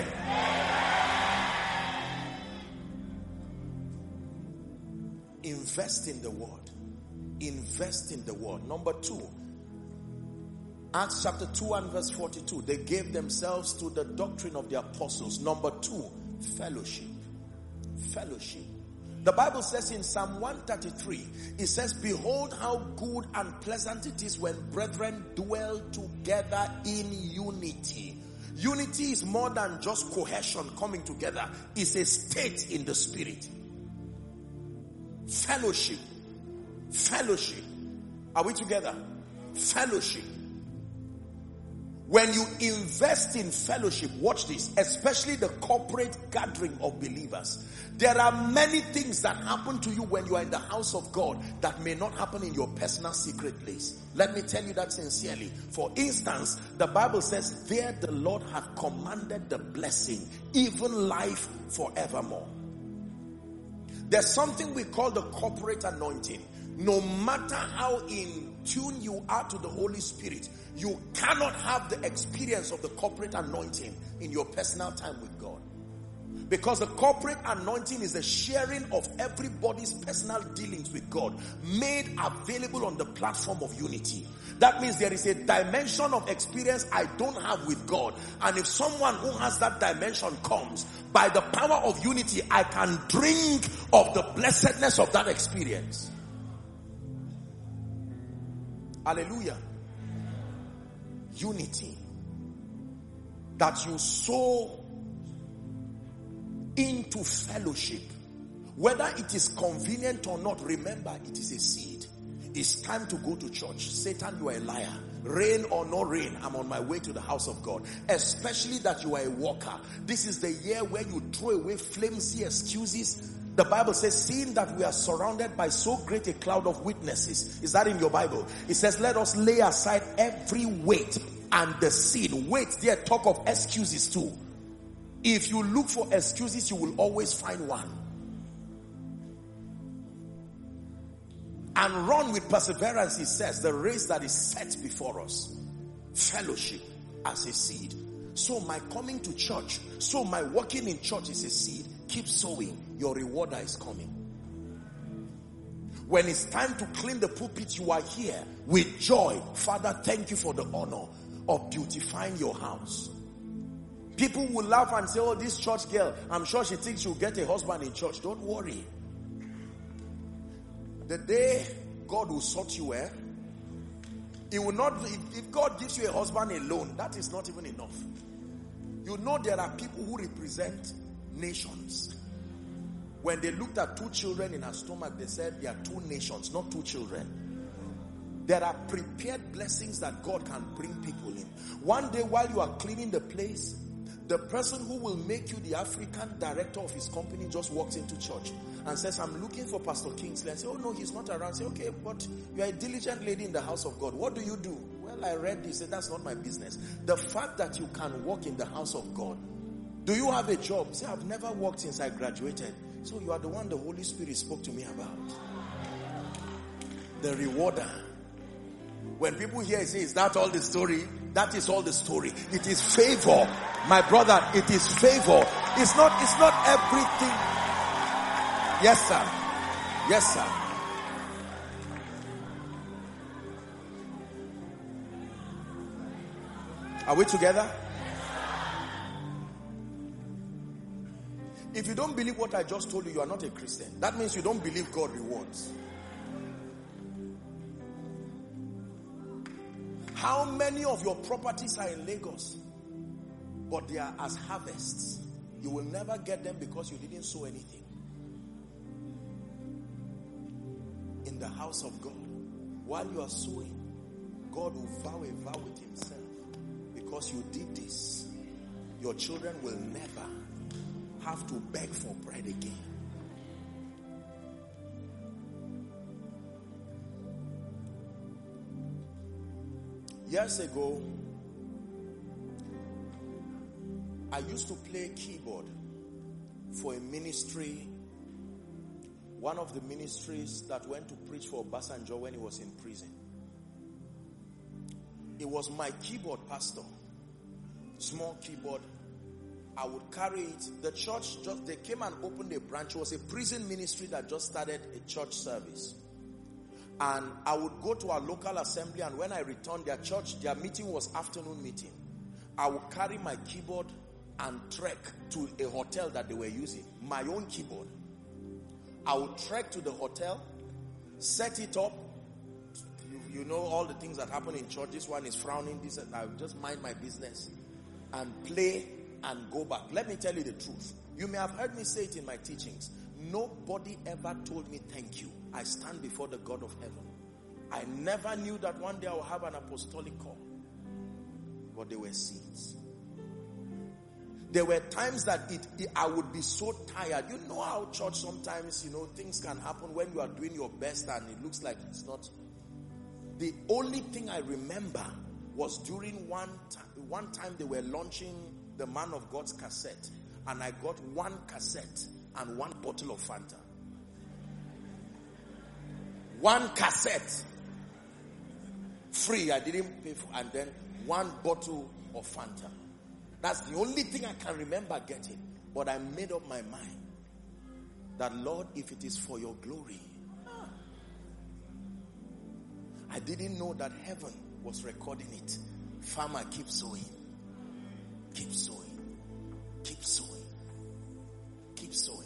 Invest in the word. Invest in the word. Number two, Acts chapter two and verse forty-two. They gave themselves to the doctrine of the apostles. Number two, fellowship. Fellowship. The Bible says in Psalm one thirty-three, it says, behold how good and pleasant it is when brethren dwell together in unity. Unity is more than just cohesion, coming together. It's a state in the spirit. Fellowship. Fellowship. Are we together? Fellowship. When you invest in fellowship, watch this, especially the corporate gathering of believers. There are many things that happen to you when you are in the house of God that may not happen in your personal secret place. Let me tell you that sincerely. For instance, the Bible says, there the Lord hath commanded the blessing, even life forevermore. There's something we call the corporate anointing. No matter how in tune you are to the Holy Spirit, you cannot have the experience of the corporate anointing in your personal time with God. Because the corporate anointing is the sharing of everybody's personal dealings with God made available on the platform of unity. That means there is a dimension of experience I don't have with God. And if someone who has that dimension comes, by the power of unity, I can drink of the blessedness of that experience. Hallelujah. Unity. That you sow into fellowship. Whether it is convenient or not, remember it is a seed. It's time to go to church. Satan, you are a liar. Rain or no rain, I'm on my way to the house of God. Especially that you are a walker. This is the year where you throw away flimsy excuses. The Bible says, seeing that we are surrounded by so great a cloud of witnesses. Is that in your Bible? It says, let us lay aside every weight and the sin. Wait, there talk of excuses too. If you look for excuses, you will always find one. And run with perseverance, he says, the race that is set before us. Fellowship as a seed. So my coming to church, so my working in church is a seed. Keep sowing. Your rewarder is coming. When it's time to clean the pulpit, you are here with joy. Father, thank you for the honor of beautifying your house. People will laugh and say, oh, this church girl, I'm sure she thinks she'll get a husband in church. Don't worry. The day God will sort you, eh? It will not, if, if God gives you a husband alone, that is not even enough. You know there are people who represent nations. When they looked at two children in her stomach, they said there are two nations, not two children. There are prepared blessings that God can bring people in. One day while you are cleaning the place, the person who will make you the African director of his company just walks into church and says, I'm looking for Pastor Kingsley. And say, oh no, he's not around. Say, okay, but you are a diligent lady in the house of God. What do you do? Well, I read this. Say, that's not my business. The fact that you can walk in the house of God. Do you have a job? Say, I've never worked since I graduated. So you are the one the Holy Spirit spoke to me about. The rewarder. When people hear it say, is that all the story? That is all the story. It is favor. My brother, it is favor. It's not, it's not everything. Yes, sir. Yes, sir. Are we together? If you don't believe what I just told you, you are not a Christian. That means you don't believe God rewards. How many of your properties are in Lagos, but they are as harvests? You will never get them because you didn't sow anything. In the house of God, while you are sowing, God will vow a vow with himself. Because you did this, your children will never have to beg for bread again. Years ago, I used to play keyboard for a ministry, one of the ministries that went to preach for Obasanjo when he was in prison. It was my keyboard, pastor. Small keyboard. I would carry it. The church, just they came and opened a branch. It was a prison ministry that just started a church service. And I would go to our local assembly, and when I returned, their church, their meeting was afternoon meeting. I would carry my keyboard and trek to a hotel that they were using. My own keyboard. I would trek to the hotel, set it up. You, you know all the things that happen in church. This one is frowning. This, I would just mind my business and play and go back. Let me tell you the truth. You may have heard me say it in my teachings. Nobody ever told me thank you. I stand before the God of heaven. I never knew that one day I would have an apostolic call. But they were seeds. There were times that it, it, I would be so tired. You know how church sometimes, you know, things can happen when you are doing your best and it looks like it's not. The only thing I remember was during one time, one time they were launching the Man of God's cassette. And I got one cassette and one bottle of Fanta. One cassette. Free, I didn't pay for, and then one bottle of Fanta. That's the only thing I can remember getting. But I made up my mind that, Lord, if it is for your glory. I didn't know that heaven was recording it. Farmer, keep sowing. Keep sowing. Keep sowing. Keep sowing.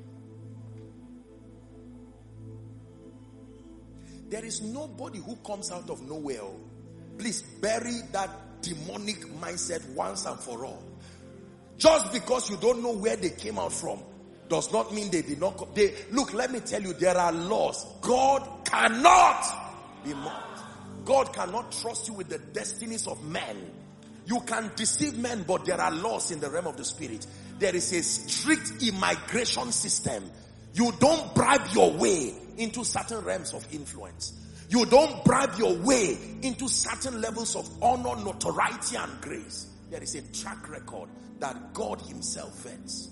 There is nobody who comes out of nowhere. Please bury that demonic mindset once and for all. Just because you don't know where they came out from does not mean they did not come. They, look, let me tell you, there are laws. God cannot be mocked. God cannot trust you with the destinies of men. You can deceive men, but there are laws in the realm of the spirit. There is a strict immigration system. You don't bribe your way into certain realms of influence. You don't bribe your way into certain levels of honor, notoriety, and grace. There is a track record that God himself vets.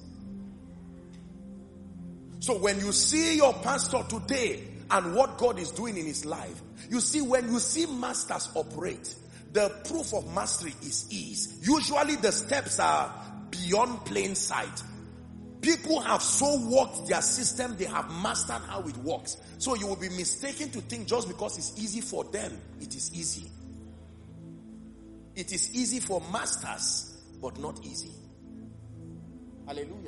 So when you see your pastor today and what God is doing in his life, you see, when you see masters operate, the proof of mastery is ease. Usually the steps are beyond plain sight. People have so worked their system, they have mastered how it works. So you will be mistaken to think just because it's easy for them, it is easy. It is easy for masters, but not easy. Hallelujah.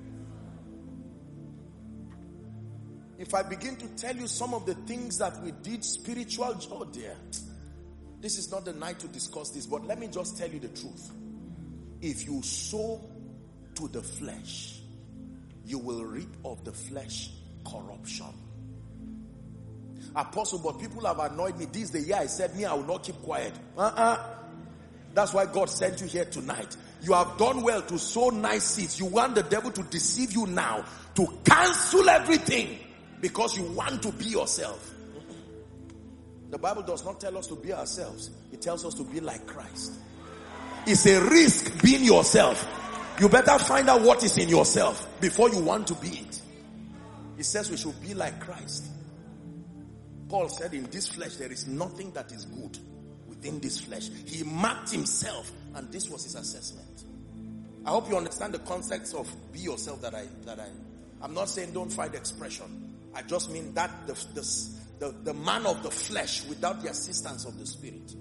If I begin to tell you some of the things that we did spiritual, oh dear, this is not the night to discuss this, but let me just tell you the truth. If you sow to the flesh, you will reap of the flesh corruption. Apostle, but people have annoyed me. This is the year I said, me, I will not keep quiet. Uh-uh. That's why God sent you here tonight. You have done well to sow nice seeds. You want the devil to deceive you now, to cancel everything, because you want to be yourself. The Bible does not tell us to be ourselves. It tells us to be like Christ. It's a risk being yourself. You better find out what is in yourself before you want to be it. It says we should be like Christ. Paul said, in this flesh there is nothing that is good within this flesh. He marked himself, and this was his assessment. I hope you understand the context of be yourself that I, that I, I'm not saying don't find expression. I just mean that the, the, the, the man of the flesh without the assistance of the spirit.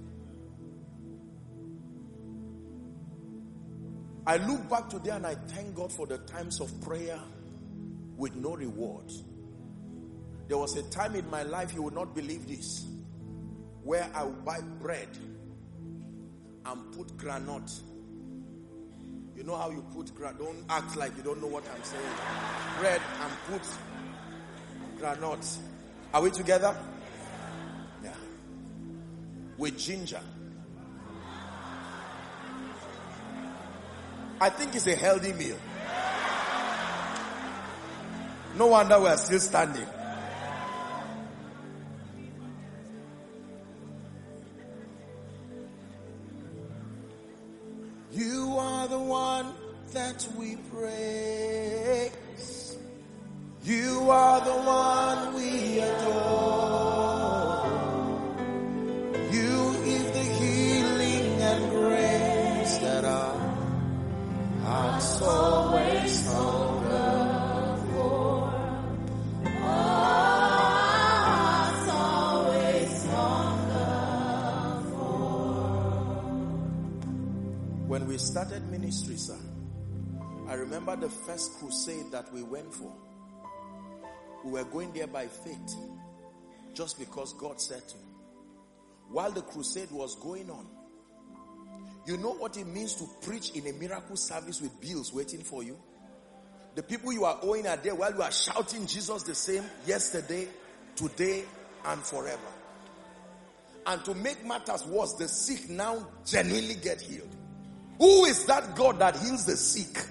I look back today and I thank God for the times of prayer with no reward. There was a time in my life, you will not believe this, where I would buy bread and put granite. You know how you put granite? Don't act like you don't know what I'm saying. Bread and put granite. Are we together? Yeah. With ginger. I think it's a healthy meal. No wonder we are still standing. You are the one that we praise. You are the one we adore. You give the healing and grace that our hearts always hunger for. Hearts always hunger for. When we started ministry, sir, I remember the first crusade that we went for. We were going there by faith, just because God said to. While the crusade was going on, you know what it means to preach in a miracle service with bills waiting for you? The people you are owing are there while you are shouting Jesus the same yesterday, today, and forever. And to make matters worse, the sick now genuinely get healed. Who is that God that heals the sick?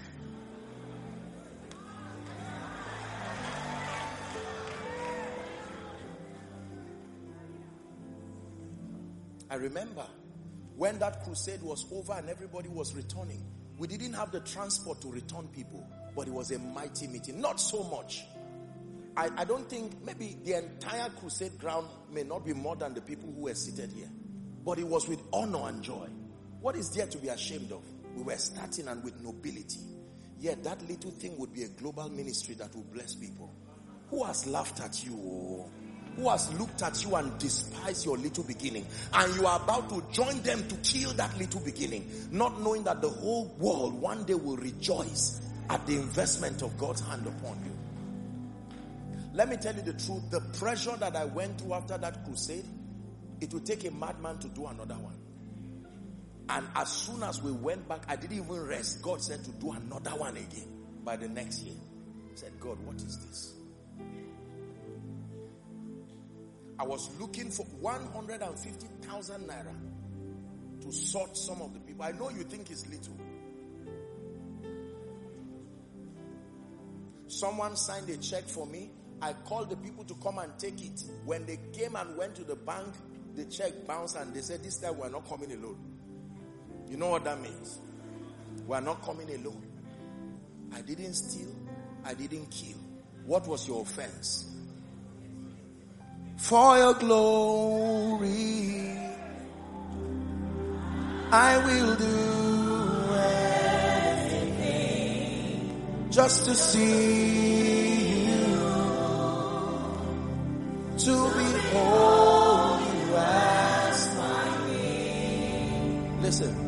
I remember when that crusade was over and everybody was returning, we didn't have the transport to return people, but it was a mighty meeting. Not so much. I, I don't think, maybe the entire crusade ground may not be more than the people who were seated here, but it was with honor and joy. What is there to be ashamed of? We were starting and with nobility. Yet that little thing would be a global ministry that will bless people. Who has laughed at you? Who has looked at you and despised your little beginning? And you are about to join them to kill that little beginning, not knowing that the whole world one day will rejoice at the investment of God's hand upon you. Let me tell you the truth. The pressure that I went through after that crusade, it would take a madman to do another one. And as soon as we went back, I didn't even rest. God said to do another one again by the next year. I said, God, what is this? I was looking for one hundred fifty thousand naira to sort some of the people. I know you think it's little. Someone signed a check for me. I called the people to come and take it. When they came and went to the bank, the check bounced and they said, this time we're not coming alone. You know what that means? We're not coming alone. I didn't steal. I didn't kill. What was your offense? For your glory, I will do anything just to see you, to behold you as my King. Listen.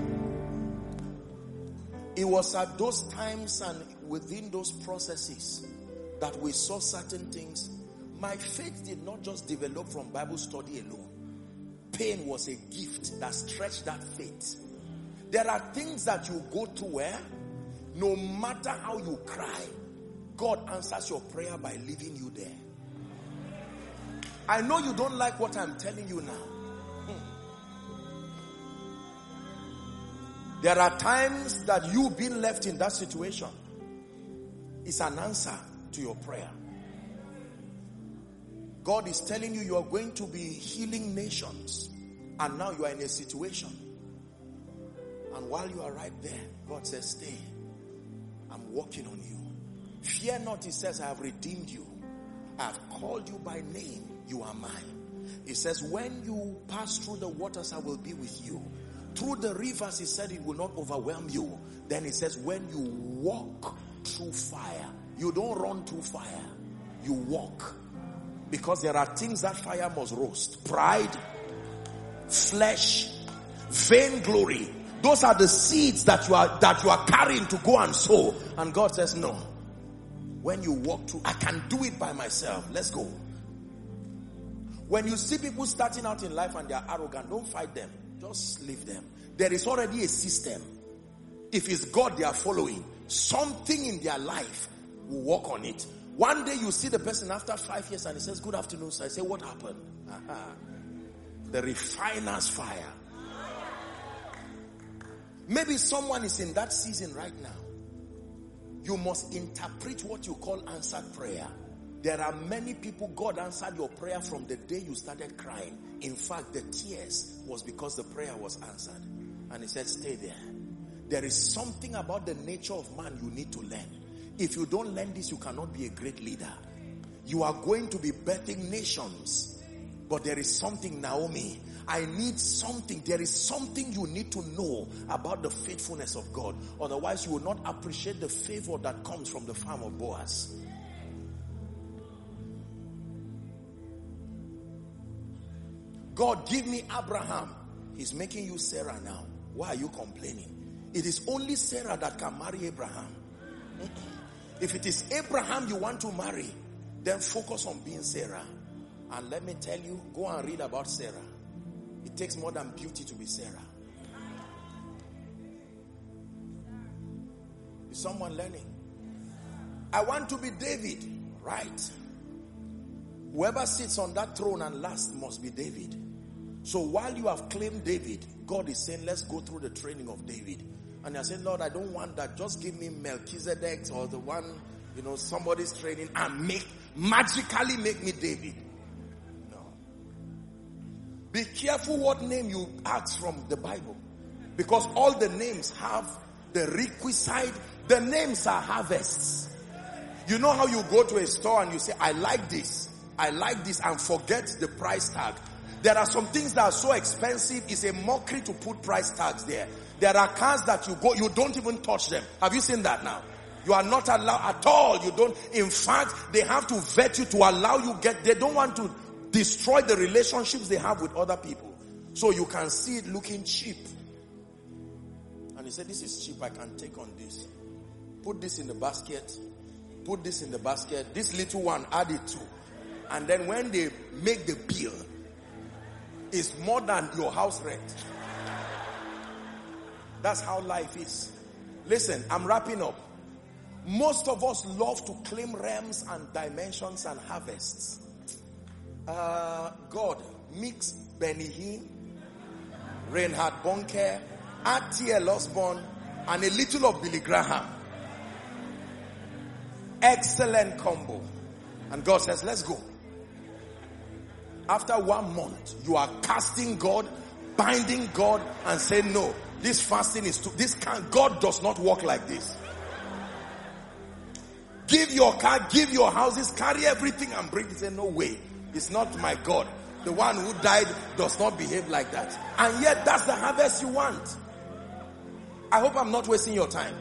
It was at those times and within those processes that we saw certain things. My faith did not just develop from Bible study alone. Pain was a gift that stretched that faith. There are things that you go through where no matter how you cry, God answers your prayer by leaving you there. I know you don't like what I'm telling you now. There are times that you being left in that situation is an answer to your prayer. God is telling you you are going to be healing nations, and now you are in a situation. And while you are right there, God says, stay. I'm working on you. Fear not, he says, I have redeemed you. I have called you by name. You are mine. He says, when you pass through the waters, I will be with you. Through the rivers, he said, it will not overwhelm you. Then he says, when you walk through fire, you don't run through fire. You walk. Because there are things that fire must roast. Pride, flesh, vainglory. Those are the seeds that you are that you are carrying to go and sow. And God says, no. When you walk through, I can do it by myself. Let's go. When you see people starting out in life and they are arrogant, don't fight them. Just leave them. There is already a system. If it's God they are following, something in their life will work on it. One day you see the person after five years and he says, good afternoon, sir. I say, what happened? Aha. The refiner's fire. Maybe someone is in that season right now. You must interpret what you call answered prayer. There are many people God answered your prayer from the day you started crying. In fact, the tears was because the prayer was answered. And he said, stay there. There is something about the nature of man you need to learn. If you don't learn this, you cannot be a great leader. You are going to be birthing nations. But there is something, Naomi, I need something. There is something you need to know about the faithfulness of God. Otherwise, you will not appreciate the favor that comes from the farm of Boaz. God, give me Abraham. He's making you Sarah now. Why are you complaining? It is only Sarah that can marry Abraham. If it is Abraham you want to marry, then focus on being Sarah. And let me tell you, go and read about Sarah. It takes more than beauty to be Sarah. Is someone learning? I want to be David. Right. Whoever sits on that throne and last must be David. So while you have claimed David, God is saying, let's go through the training of David. And I said, Lord, I don't want that. Just give me Melchizedek or the one, you know, somebody's training and make, magically make me David. No. Be careful what name you ask from the Bible. Because all the names have the requisite, the names are harvests. You know how you go to a store and you say, I like this, I like this, and forget the price tag. There are some things that are so expensive, it's a mockery to put price tags there. There are cars that you go, you don't even touch them. Have you seen that now? You are not allowed at all. You don't. In fact, they have to vet you to allow you get. They don't want to destroy the relationships they have with other people. So you can see it looking cheap. And he said, this is cheap. I can take on this. Put this in the basket. Put this in the basket. This little one, add it too. And then when they make the bill, it's more than your house rent. That's how life is. Listen, I'm wrapping up. Most of us love to claim realms and dimensions and harvests. Uh, God, mix Benny Hinn, Reinhard Bonnke, add T L Osborne, and a little of Billy Graham. Excellent combo. And God says, let's go. After one month, you are casting God, binding God, and saying, no, this fasting is too, this can't, God does not work like this. Give your car, give your houses, carry everything and bring it. Say, no way. It's not my God. The one who died does not behave like that. And yet that's the harvest you want. I hope I'm not wasting your time.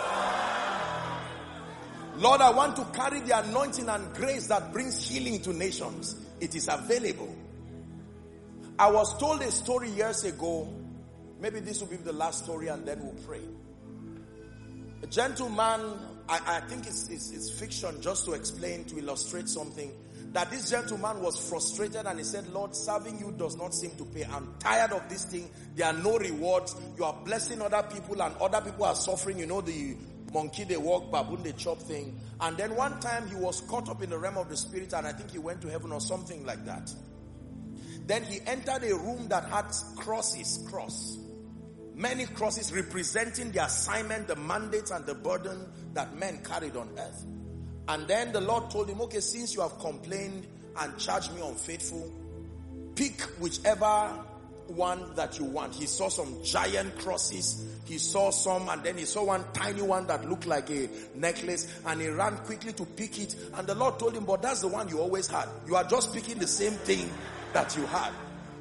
Lord, I want to carry the anointing and grace that brings healing to nations. It is available. I was told a story years ago. Maybe this will be the last story and then we'll pray. A gentleman, I, I think it's, it's, it's fiction, just to explain, to illustrate something, that this gentleman was frustrated and he said, Lord, serving you does not seem to pay. I'm tired of this thing. There are no rewards. You are blessing other people and other people are suffering. You know, the monkey they walk, baboon they chop thing. And then one time he was caught up in the realm of the spirit and I think he went to heaven or something like that. Then he entered a room that had crosses, cross. Many crosses representing the assignment, the mandate and the burden that men carried on earth. And then the Lord told him, okay, since you have complained and charged me unfaithful, pick whichever one that you want. He saw some giant crosses. He saw some and then he saw one tiny one that looked like a necklace and he ran quickly to pick it. And the Lord told him, but that's the one you always had. You are just picking the same thing that you had.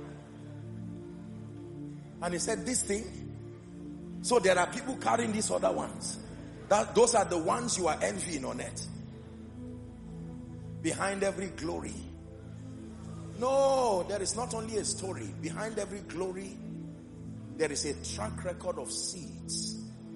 And he said, this thing. So there are people carrying these other ones. That, those are the ones you are envying on it. Behind every glory. No, there is not only a story. Behind every glory, there is a track record of seeds.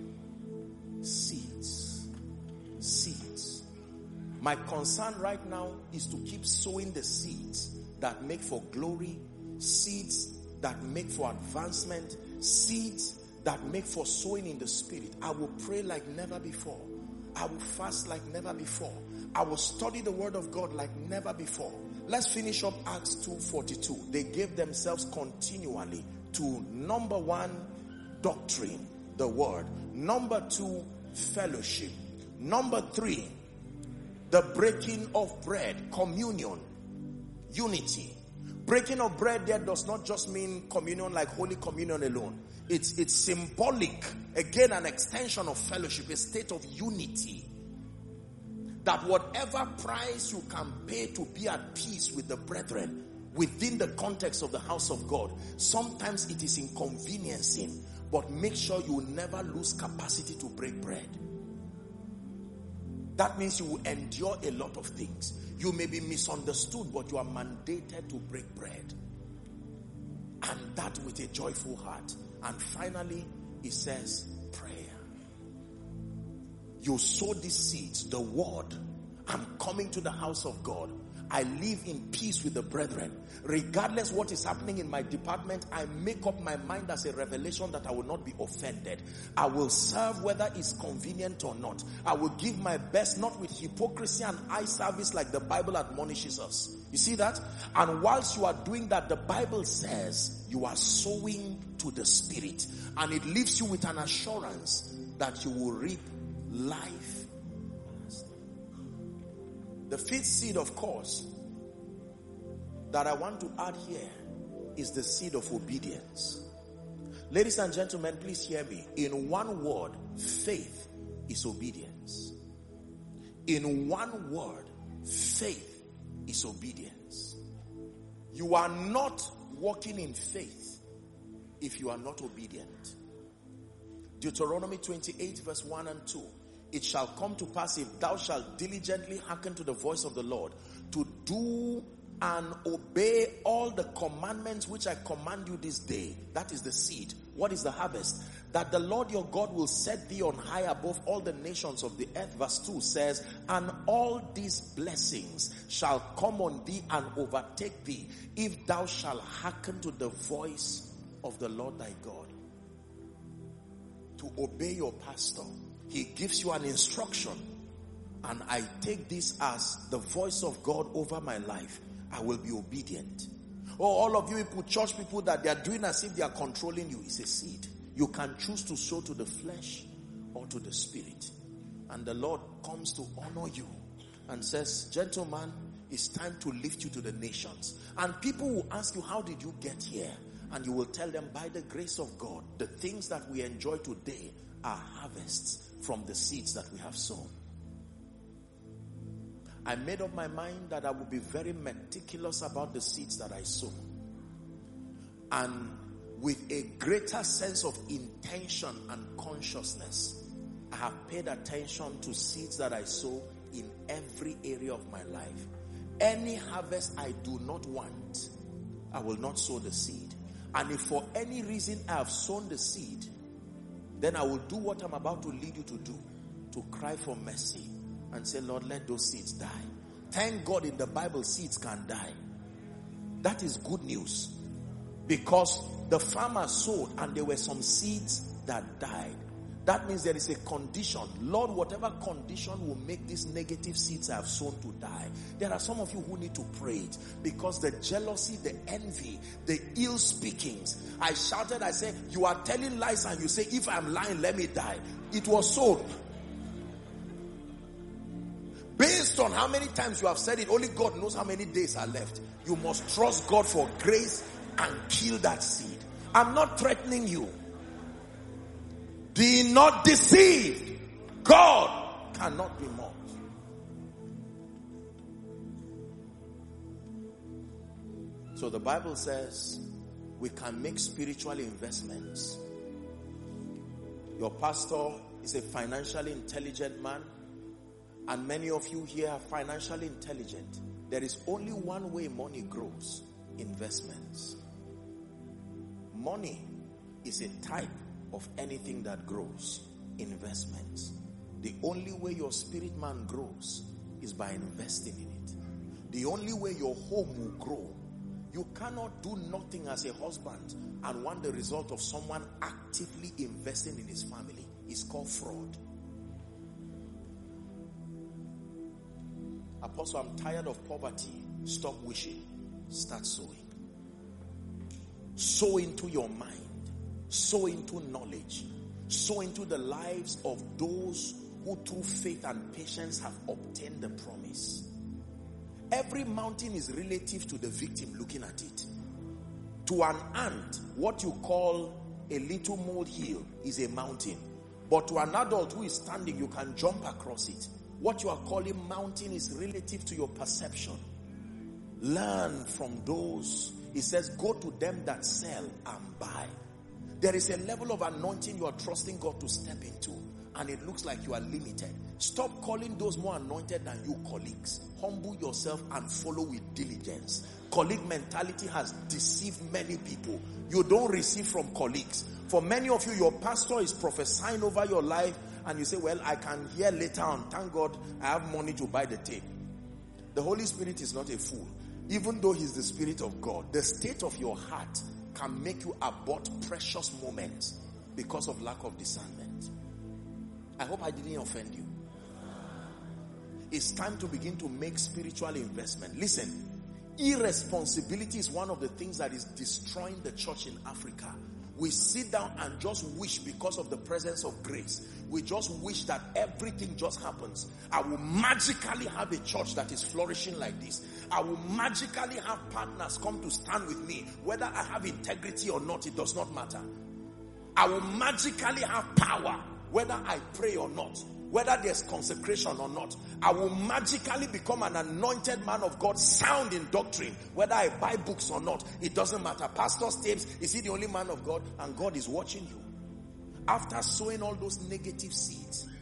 Seeds. Seeds. My concern right now is to keep sowing the seeds that make for glory, seeds that make for advancement, seeds that make for sowing in the spirit. I will pray like never before. I will fast like never before. I will study the word of God like never before. Let's finish up Acts two forty-two. They gave themselves continually to, number one, doctrine, the word. Number two, fellowship. Number three, the breaking of bread, communion, unity. Breaking of bread there does not just mean communion like Holy Communion alone. It's, it's symbolic, again an extension of fellowship, a state of unity. That whatever price you can pay to be at peace with the brethren within the context of the house of God, sometimes it is inconveniencing, but make sure you never lose capacity to break bread. That means you will endure a lot of things. You may be misunderstood, but you are mandated to break bread. And that with a joyful heart. And finally, it says prayer. You sow these seeds, the word. I'm coming to the house of God. I live in peace with the brethren. Regardless what is happening in my department, I make up my mind as a revelation that I will not be offended. I will serve whether it's convenient or not. I will give my best, not with hypocrisy and eye service like the Bible admonishes us. You see that? And whilst you are doing that, the Bible says you are sowing to the Spirit. And it leaves you with an assurance that you will reap life. The fifth seed, of course, that I want to add here is the seed of obedience. Ladies and gentlemen, please hear me. In one word, faith is obedience. In one word, faith is obedience. You are not walking in faith if you are not obedient. Deuteronomy twenty-eight verse one and two. it shall come to pass, if thou shalt diligently hearken to the voice of the Lord, to do and obey all the commandments which I command you this day. That is the seed. What is the harvest? That the Lord your God will set thee on high above all the nations of the earth. Verse two says, and all these blessings shall come on thee and overtake thee, if thou shalt hearken to the voice of the Lord thy God. To obey your pastor. He gives you an instruction, and I take this as the voice of God over my life. I will be obedient. Oh, all of you people, church people, that they are doing as if they are controlling you, is a seed. You can choose to sow to the flesh or to the spirit. And the Lord comes to honor you and says, gentlemen, it's time to lift you to the nations. And people will ask you, how did you get here? And you will tell them, by the grace of God, the things that we enjoy today are harvests from the seeds that we have sown. I made up my mind that I would be very meticulous about the seeds that I sow. And with a greater sense of intention and consciousness, I have paid attention to seeds that I sow in every area of my life. Any harvest I do not want, I will not sow the seed. And if for any reason I have sown the seed, then I will do what I'm about to lead you to do, to cry for mercy and say, Lord, let those seeds die. Thank God in the Bible seeds can die. That is good news. Because the farmer sowed and there were some seeds that died. That means there is a condition. Lord, whatever condition will make these negative seeds I have sown to die. There are some of you who need to pray it. Because the jealousy, the envy, the ill speakings. I shouted, I said, you are telling lies and you say, if I'm lying, let me die. It was sown. Based on how many times you have said it, only God knows how many days are left. You must trust God for grace and kill that seed. I'm not threatening you. Be not deceived. God cannot be mocked. So the Bible says we can make spiritual investments. Your pastor is a financially intelligent man. And many of you here are financially intelligent. There is only one way money grows: investments. Money is a type of anything that grows: investments. The only way your spirit man grows is by investing in it. The only way your home will grow. You cannot do nothing as a husband and want the result of someone actively investing in his family. It's called fraud. Apostle, I'm tired of poverty. Stop wishing. Start sowing. Sow into your mind. Sow into knowledge. Sow into the lives of those who through faith and patience have obtained the promise. Every mountain is relative to the victim looking at it. To an ant, what you call a little molehill is a mountain. But to an adult who is standing, you can jump across it. What you are calling mountain is relative to your perception. Learn from those. It says, go to them that sell and buy. There is a level of anointing you are trusting God to step into, and it looks like you are limited. Stop calling those more anointed than you colleagues. Humble yourself and follow with diligence. Colleague mentality has deceived many people. You don't receive from colleagues. For many of you, your pastor is prophesying over your life, and you say, well, I can hear later on. Thank God I have money to buy the tape. The Holy Spirit is not a fool. Even though he's the Spirit of God, the state of your heart can make you abort precious moments because of lack of discernment. I hope I didn't offend you. It's time to begin to make spiritual investment. Listen, irresponsibility is one of the things that is destroying the church in Africa. We sit down and just wish, because of the presence of grace, we just wish that everything just happens. I will magically have a church that is flourishing like this. I will magically have partners come to stand with me. Whether I have integrity or not, it does not matter. I will magically have power, whether I pray or not, whether there's consecration or not. I will magically become an anointed man of God, sound in doctrine, whether I buy books or not. It doesn't matter. Pastor Staves, is he the only man of God? And God is watching you. After sowing all those negative seeds,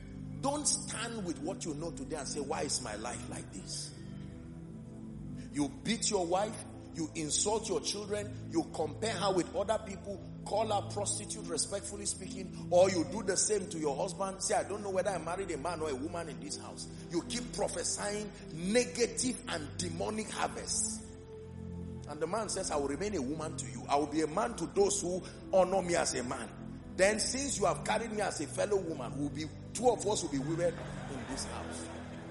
don't stand with what you know today and say, why is my life like this? You beat your wife, you insult your children, you compare her with other people, call her prostitute, respectfully speaking, or you do the same to your husband. Say, I don't know whether I married a man or a woman in this house. You keep prophesying negative and demonic harvests. And the man says, I will remain a woman to you. I will be a man to those who honor me as a man. Then since you have carried me as a fellow woman, we'll be, two of us will be women in this house.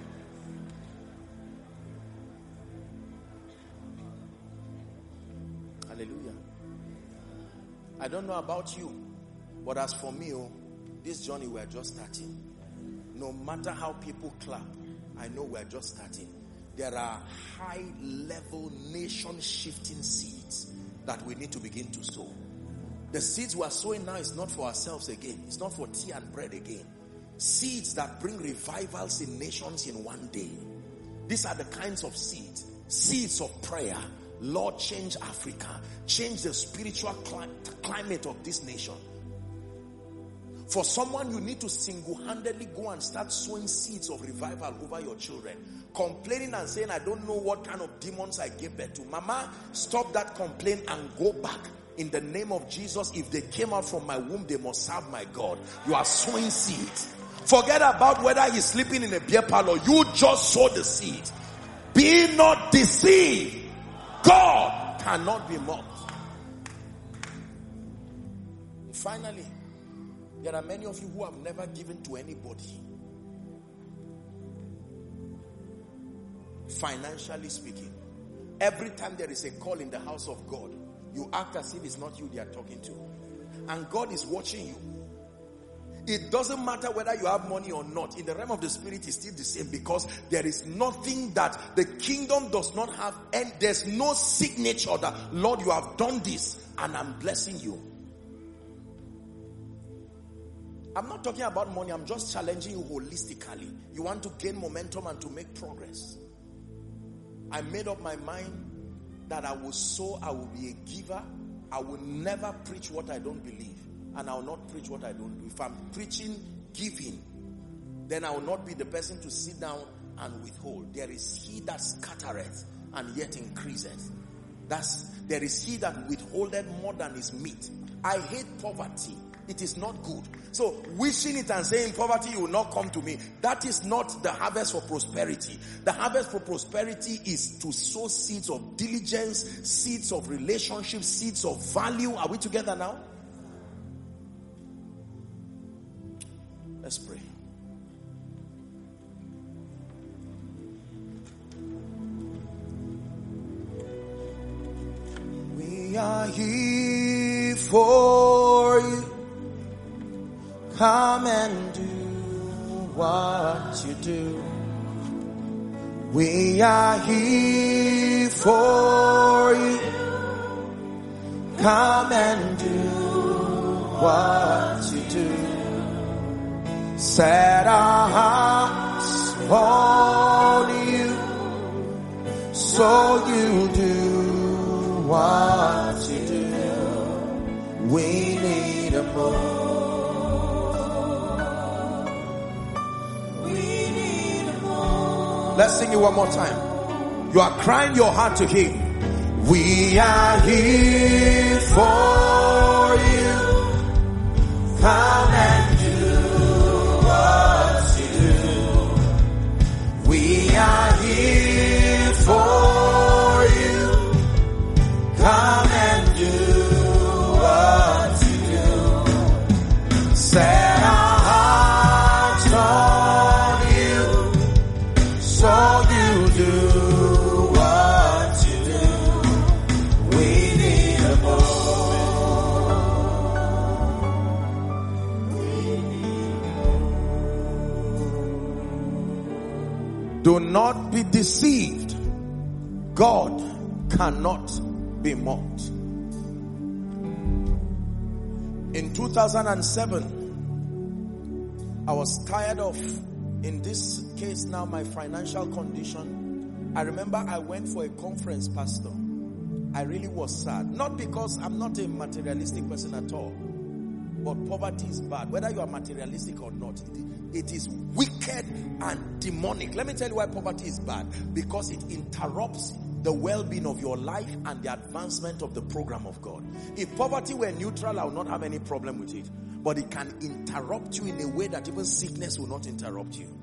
Hallelujah. I don't know about you, but as for me, oh, this journey we're just starting. No matter how people clap, I know we're just starting. There are high-level nation-shifting seeds that we need to begin to sow. The seeds we are sowing now is not for ourselves again. It's not for tea and bread again. Seeds that bring revivals in nations in one day. These are the kinds of seeds. Seeds of prayer. Lord, change Africa. Change the spiritual cli- climate of this nation. For someone, you need to single-handedly go and start sowing seeds of revival over your children. Complaining and saying, I don't know what kind of demons I gave birth to. Mama, stop that complaint and go back. In the name of Jesus, if they came out from my womb, they must serve my God. You are sowing seeds. Forget about whether he's sleeping in a beer parlor. You just sow the seed. Be not deceived. God cannot be mocked. Finally, there are many of you who have never given to anybody. Financially speaking, every time there is a call in the house of God, you act as if it's not you they are talking to. And God is watching you. It doesn't matter whether you have money or not. In the realm of the spirit, it's still the same, because there is nothing that the kingdom does not have, and there's no signature that, Lord, you have done this and I'm blessing you. I'm not talking about money. I'm just challenging you holistically. You want to gain momentum and to make progress. I made up my mind that I will sow, I will be a giver. I will never preach what I don't believe. And I will not preach what I don't do. If I'm preaching giving, then I will not be the person to sit down and withhold. There is he that scattereth and yet increaseth. That's, there is he that withholdeth more than is meet. I hate poverty. It is not good. So wishing it and saying poverty, you will not come to me. That is not the harvest for prosperity. The harvest for prosperity is to sow seeds of diligence, seeds of relationship, seeds of value. Are we together now? Let's pray. We are here for you. Come and do what you do. We are here for you. Come and do what you do. Set our hearts on you, so you do what you do. We need a more. Let's sing it one more time. You are crying your heart to him. We are here for you. Come and do what you do. We are here for you. Come and do what you do. Set our hearts on you. So you do what you do. We need a more. Do not be deceived. God cannot be mocked. In two thousand seven, I was tired of, in this case now, my financial condition. I remember I went for a conference, Pastor. I really was sad. Not because I'm not a materialistic person at all. But poverty is bad. Whether you are materialistic or not, it, it is wicked and demonic. Let me tell you why poverty is bad. Because it interrupts the well-being of your life and the advancement of the program of God. If poverty were neutral, I would not have any problem with it. But it can interrupt you in a way that even sickness will not interrupt you.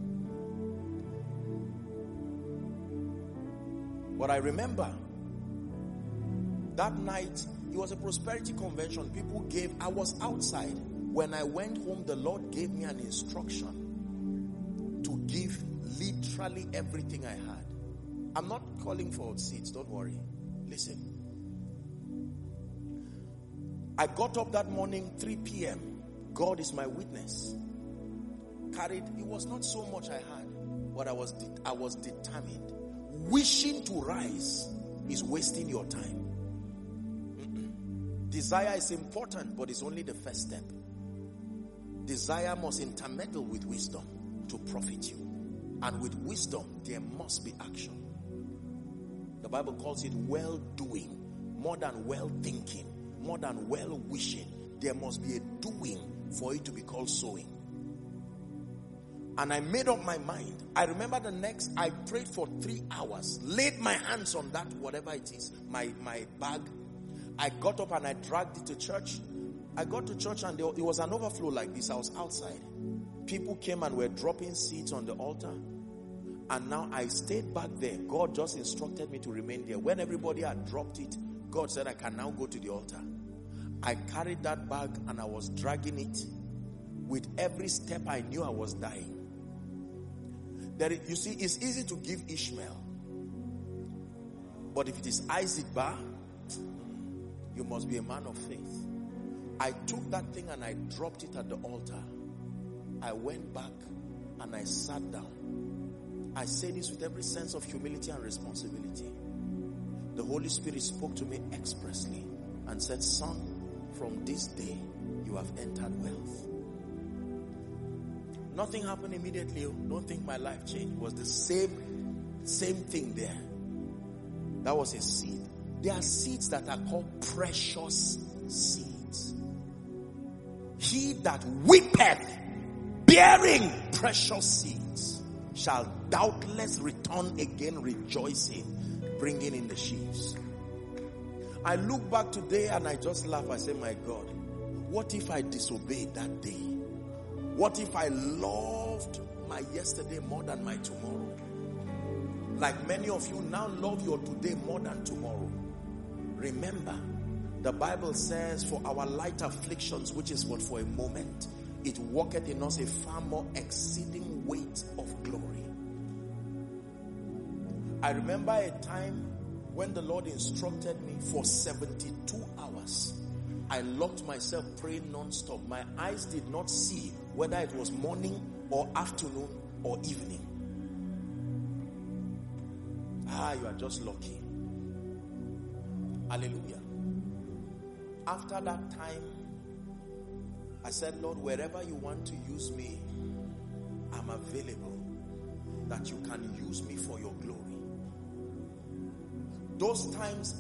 But I remember that night, it was a prosperity convention. People gave, I was outside. When I went home, the Lord gave me an instruction to give literally everything I had. I'm not calling for seeds, don't worry. Listen. I got up that morning, three p.m. God is my witness. Carried, it was not so much I had, but I was, de- I was determined. Wishing to rise is wasting your time. Mm-mm. Desire is important, but it's only the first step. Desire must intermeddle with wisdom to profit you. And with wisdom, there must be action. The Bible calls it well-doing, more than well-thinking, more than well-wishing. There must be a doing for it to be called sowing. And I made up my mind. I remember the next, I prayed for three hours, laid my hands on that, whatever it is, my, my bag. I got up and I dragged it to church. I got to church and there, it was an overflow like this. I was outside. People came and were dropping seeds on the altar. And now I stayed back there. God just instructed me to remain there. When everybody had dropped it, God said I can now go to the altar. I carried that bag and I was dragging it. With every step I knew I was dying. There, you see, it's easy to give Ishmael. But if it is Isaac Bar, you must be a man of faith. I took that thing and I dropped it at the altar. I went back and I sat down. I say this with every sense of humility and responsibility. The Holy Spirit spoke to me expressly and said, son, from this day you have entered wealth. Nothing happened immediately. Don't think my life changed. It was the same, same thing there. That was a seed. There are seeds that are called precious seeds. He that weepeth, bearing precious seeds, shall doubtless return again rejoicing, bringing in the sheaves. I look back today and I just laugh. I say, my God, what if I disobeyed that day? What if I loved my yesterday more than my tomorrow? Like many of you now love your today more than tomorrow. Remember, the Bible says, for our light afflictions, which is but for a moment, it worketh in us a far more exceeding weight of glory. I remember a time when the Lord instructed me for seventy-two hours. I locked myself praying non-stop. My eyes did not see whether it was morning or afternoon or evening. Ah, you are just lucky. Hallelujah. After that time, I said, Lord, wherever you want to use me, I'm available, that you can use me for your glory. Those times,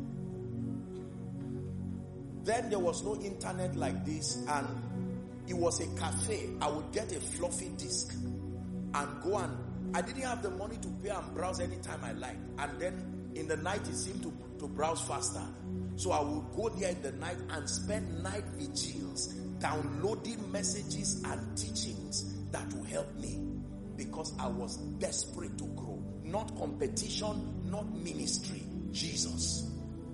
then there was no internet like this, and it was a cafe. I would get a floppy disk and go, and I didn't have the money to pay and browse anytime I liked. And then in the night it seemed to, to browse faster. So I would go there in the night and spend night vigils downloading messages and teachings that will help me, because I was desperate to grow. Not competition, not ministry. Jesus.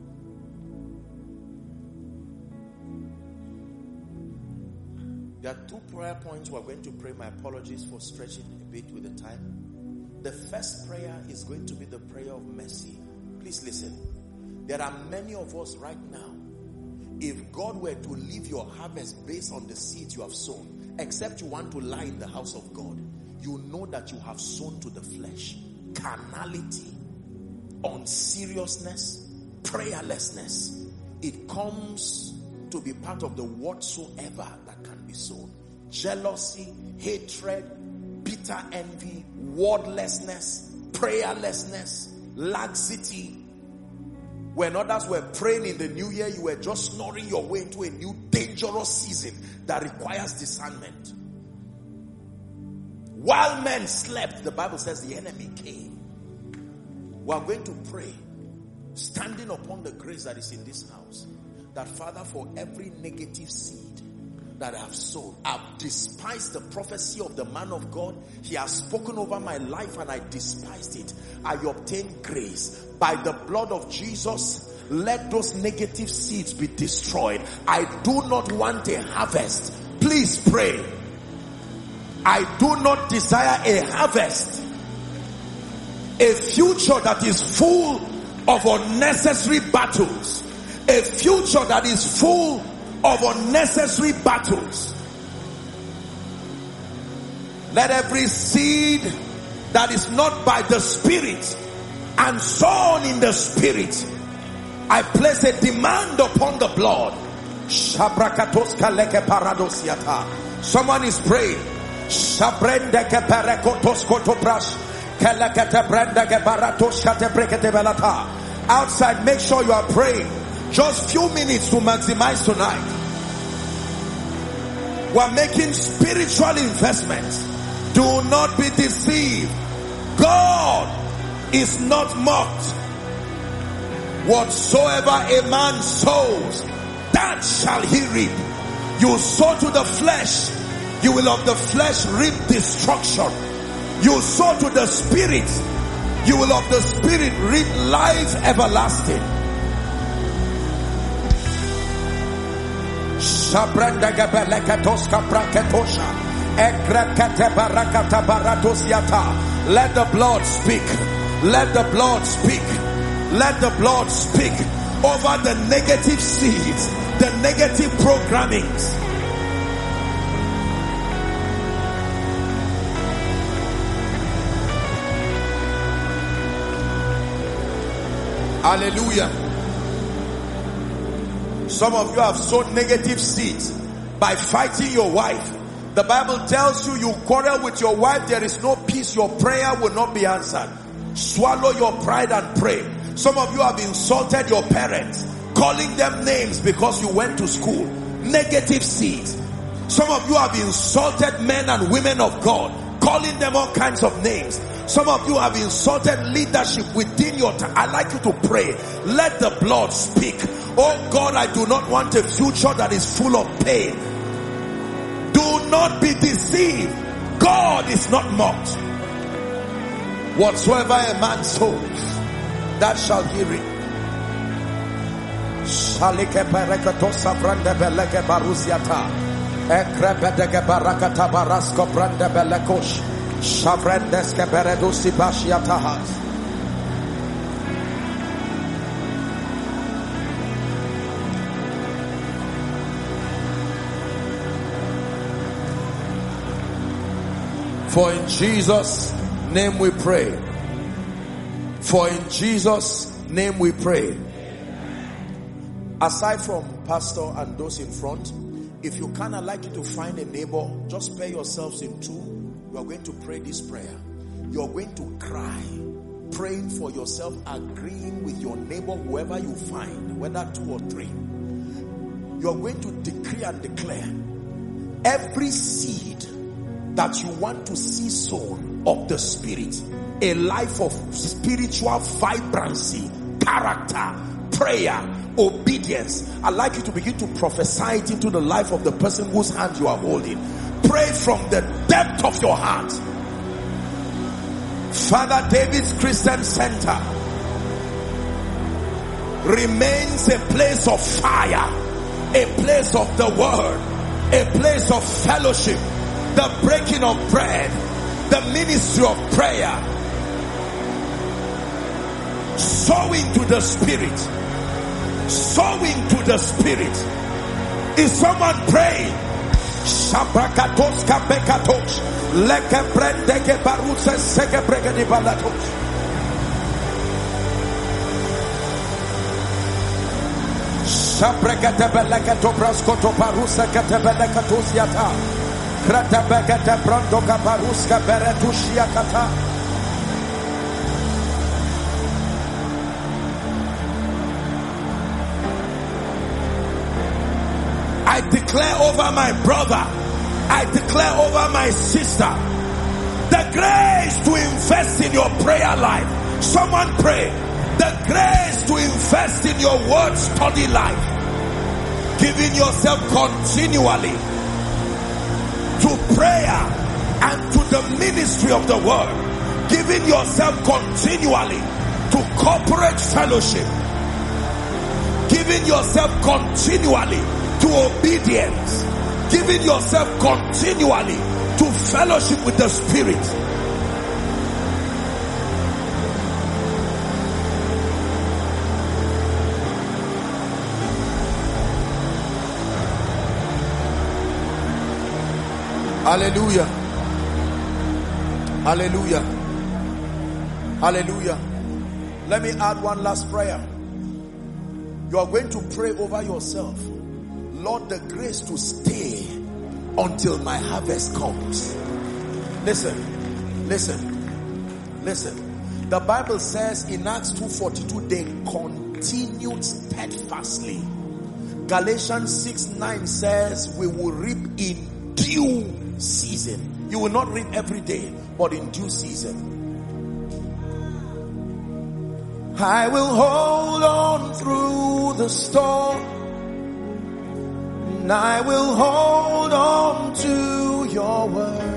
There are two prayer points we're going to pray. My apologies for stretching a bit with the time. The first prayer is going to be the prayer of mercy. Please listen. There are many of us right now. If God were to leave your harvest based on the seeds you have sown, except you want to lie in the house of God, you know that you have sown to the flesh. Carnality, unseriousness, prayerlessness. It comes to be part of the whatsoever that can be sown. Jealousy, hatred, bitter envy, wordlessness, prayerlessness, laxity. When others were praying in the new year, you were just snoring your way into a new dangerous season that requires discernment. While men slept, the Bible says the enemy came. We are going to pray, standing upon the grace that is in this house, that Father, for every negative seed that I have sown, I've despised the prophecy of the man of God. He has spoken over my life and I despised it. I obtained grace. By the blood of Jesus, let those negative seeds be destroyed. I do not want a harvest. Please pray. I do not desire a harvest, a future that is full of unnecessary battles, a future that is full of unnecessary battles. Let every seed that is not by the Spirit and sown in the Spirit, I place a demand upon the blood. Someone is praying. Outside, make sure you are praying. Just few minutes to maximize tonight. We're making spiritual investments. Do not be deceived. God is not mocked. Whatsoever a man sows, that shall he reap. You sow to the flesh, you will of the flesh reap destruction. You sow to the Spirit, you will of the Spirit reap life everlasting. Let the blood speak. Let the blood speak. Let the blood speak over the negative seeds, the negative programmings. Hallelujah. Some of you have sown negative seeds by fighting your wife. The Bible tells you, you quarrel with your wife, there is no peace, your prayer will not be answered. Swallow your pride and pray. Some of you have insulted your parents, calling them names because you went to school. Negative seeds. Some of you have insulted men and women of God, calling them all kinds of names. Some of you have insulted leadership within your time. I'd like you to pray. Let the blood speak. Oh God, I do not want a future that is full of pain. Do not be deceived. God is not mocked. Whatsoever a man sows, that shall he reap. Shalike perekatosa brande beleke barusiata. Ekrebedege barakata barasko brande belekosh. Shavrendeske beredusi bashiatahas. For in Jesus' name we pray. For in Jesus' name we pray. Aside from pastor and those in front, if you can, I'd like you to find a neighbor. Just pair yourselves in two. You are going to pray this prayer. You are going to cry, praying for yourself, agreeing with your neighbor, whoever you find, whether two or three. You are going to decree and declare every seed that you want to see sown of the Spirit, a life of spiritual vibrancy, character, prayer, obedience. I'd like you to begin to prophesy it into the life of the person whose hand you are holding. Pray from the depth of your heart. Father, David's Christian Center remains a place of fire, a place of the word, a place of fellowship, the breaking of bread, the ministry of prayer, sowing to the Spirit, sowing to the Spirit. Is someone praying? Shabrakatos kabekatos leke brendeke baruse seke bregedi balatos. Shabrekete beleke tobrasko to baruse kete beleke tusiata. Krete bekete brando kabaruska beretushia kata. declare over my brother, I declare over my sister, the grace to invest in your prayer life. Someone pray. The grace to invest in your word study life. Giving yourself continually to prayer and to the ministry of the word. Giving yourself continually to corporate fellowship. Giving yourself continually to obedience. Giving yourself continually to fellowship with the Spirit. Hallelujah. Hallelujah. Hallelujah. Let me add one last prayer. You are going to pray over yourself. Lord, the grace to stay until my harvest comes. Listen, listen, listen. The Bible says in Acts two forty-two, they continued steadfastly. Galatians six nine says we will reap in due season. You will not reap every day, but in due season. I will hold on through the storm, and I will hold on to your word.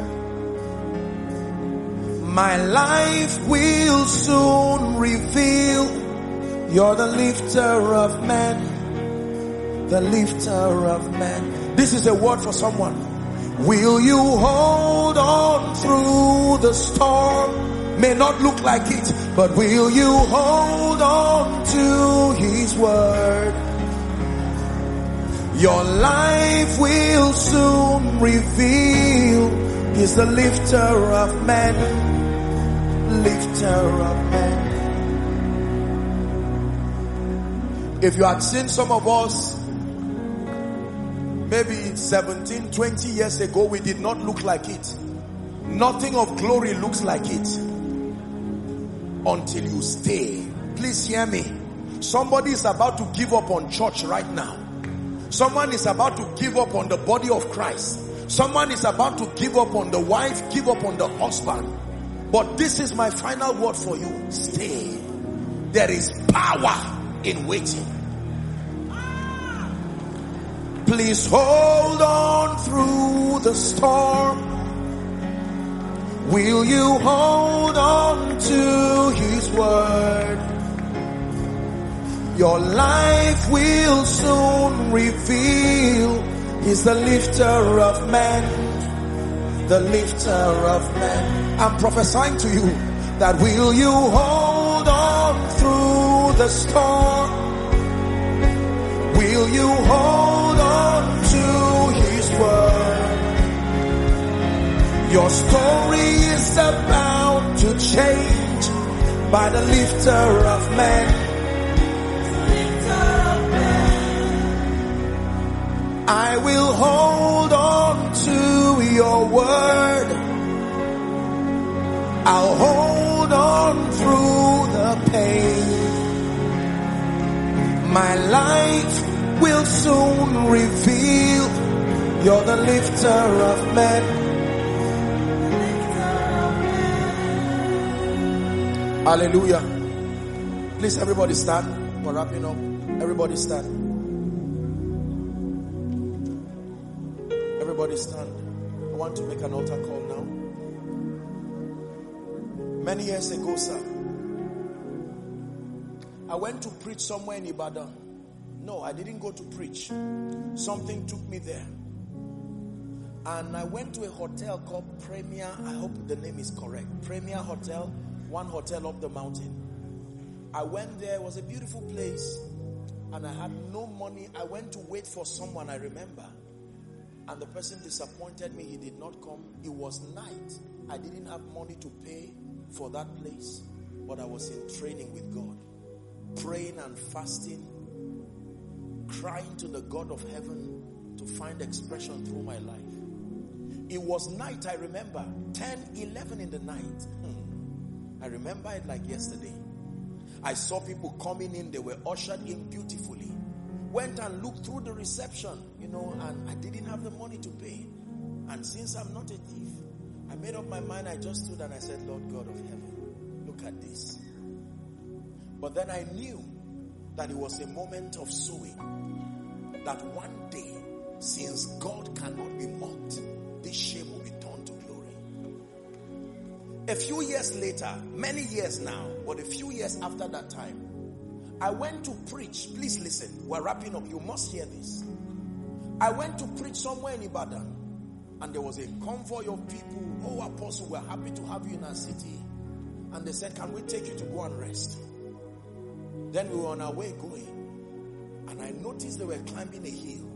My life will soon reveal you're the lifter of men, the lifter of men. This is a word for someone. Will you hold on through the storm? May not look like it, but will you hold on to his word? Your life will soon reveal he's the lifter of men, lifter of men. If you had seen some of us maybe seventeen, twenty years ago, we did not look like it. Nothing of glory looks like it until you stay. Please hear me. Somebody is about to give up on church right now. Someone is about to give up on the body of Christ. Someone is about to give up on the wife, give up on the husband. But this is my final word for you. Stay. There is power in waiting. Please hold on through the storm. Will you hold on to his word? Your life will soon reveal he's the lifter of men, the lifter of men. I'm prophesying to you that will you hold on through the storm? Will you hold on to his word? Your story is about to change by the lifter of men. I will hold on to your word. I'll hold on through the pain. My life will soon reveal you're the lifter of men. Hallelujah. Please everybody stand. We're wrapping up. Everybody stand. Everybody stand. I want to make an altar call now. Many years ago, sir, I went to preach somewhere in Ibadan. No, I didn't go to preach. Something took me there. And I went to a hotel called Premier. I hope the name is correct. Premier Hotel. One hotel up the mountain. I went there. It was a beautiful place. And I had no money. I went to wait for someone, I remember. And the person disappointed me. He did not come. It was night. I didn't have money to pay for that place. But I was in training with God. Praying and fasting. Crying to the God of heaven to find expression through my life. It was night, I remember. ten, eleven in the night. Hmm. I remember it like yesterday. I saw people coming in. They were ushered in beautifully. went and looked through the reception, you know, and I didn't have the money to pay. And since I'm not a thief, I made up my mind. I just stood and I said, Lord God of heaven, look at this. But then I knew that it was a moment of sowing. That one day, since God cannot be mocked, this shame will be turned to glory. A few years later, many years now, but a few years after that time, I went to preach. Please listen, we're wrapping up. You must hear this. I went to preach somewhere in Ibadan, and there was a convoy of people. Oh, Apostle, we're happy to have you in our city. And they said, can we take you to go and rest? Then we were on our way going, and I noticed they were climbing a hill.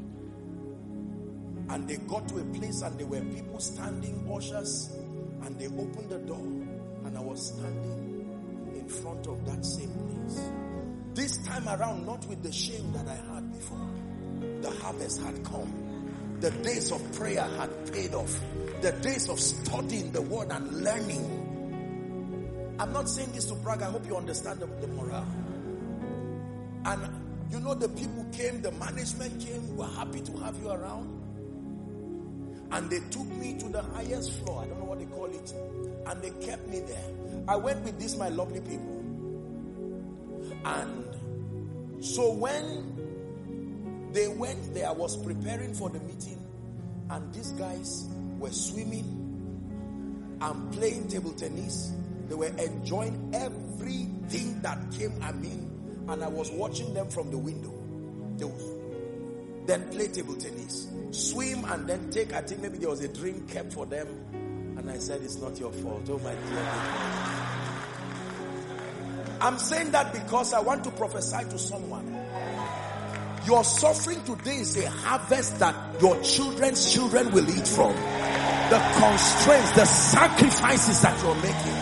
And they got to a place, and there were people standing, ushers, and they opened the door, and I was standing in front of that same place. This time around, not with the shame that I had before. The harvest had come. The days of prayer had paid off. The days of studying the word and learning. I'm not saying this to brag. I hope you understand the, the morale. And you know, the people came, the management came, were happy to have you around. And they took me to the highest floor. I don't know what they call it. And they kept me there. I went with these, my lovely people. And so when they went there, I was preparing for the meeting. And these guys were swimming and playing table tennis. They were enjoying everything that came, I mean. And I was watching them from the window. They would then play table tennis, swim, and then take, I think maybe there was a drink kept for them. And I said, it's not your fault. Oh my dear. I'm saying that because I want to prophesy to someone. Your suffering today is a harvest that your children's children will eat from. The constraints, the sacrifices that you're making.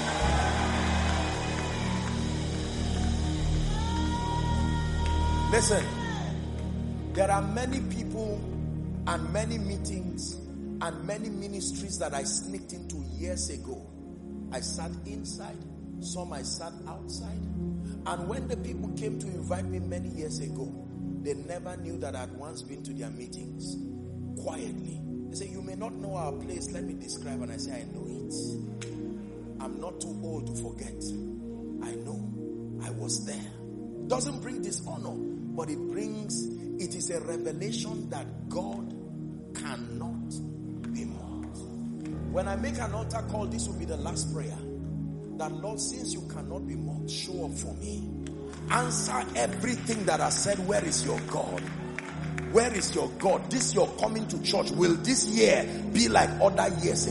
Listen, there are many people and many meetings and many ministries that I sneaked into years ago. I sat inside, some I sat outside. And when the people came to invite me many years ago, they never knew that I'd once been to their meetings. Quietly. They say, you may not know our place, let me describe. And I say, I know it. I'm not too old to forget. I know. I was there. Doesn't bring dishonor, but it brings, it is a revelation that God cannot be mocked. When I make an altar call, this will be the last prayer. That Lord, since you cannot be mocked, show up for me. Answer everything that I said. Where is your God? Where is your God? This you're coming to church. Will this year be like other years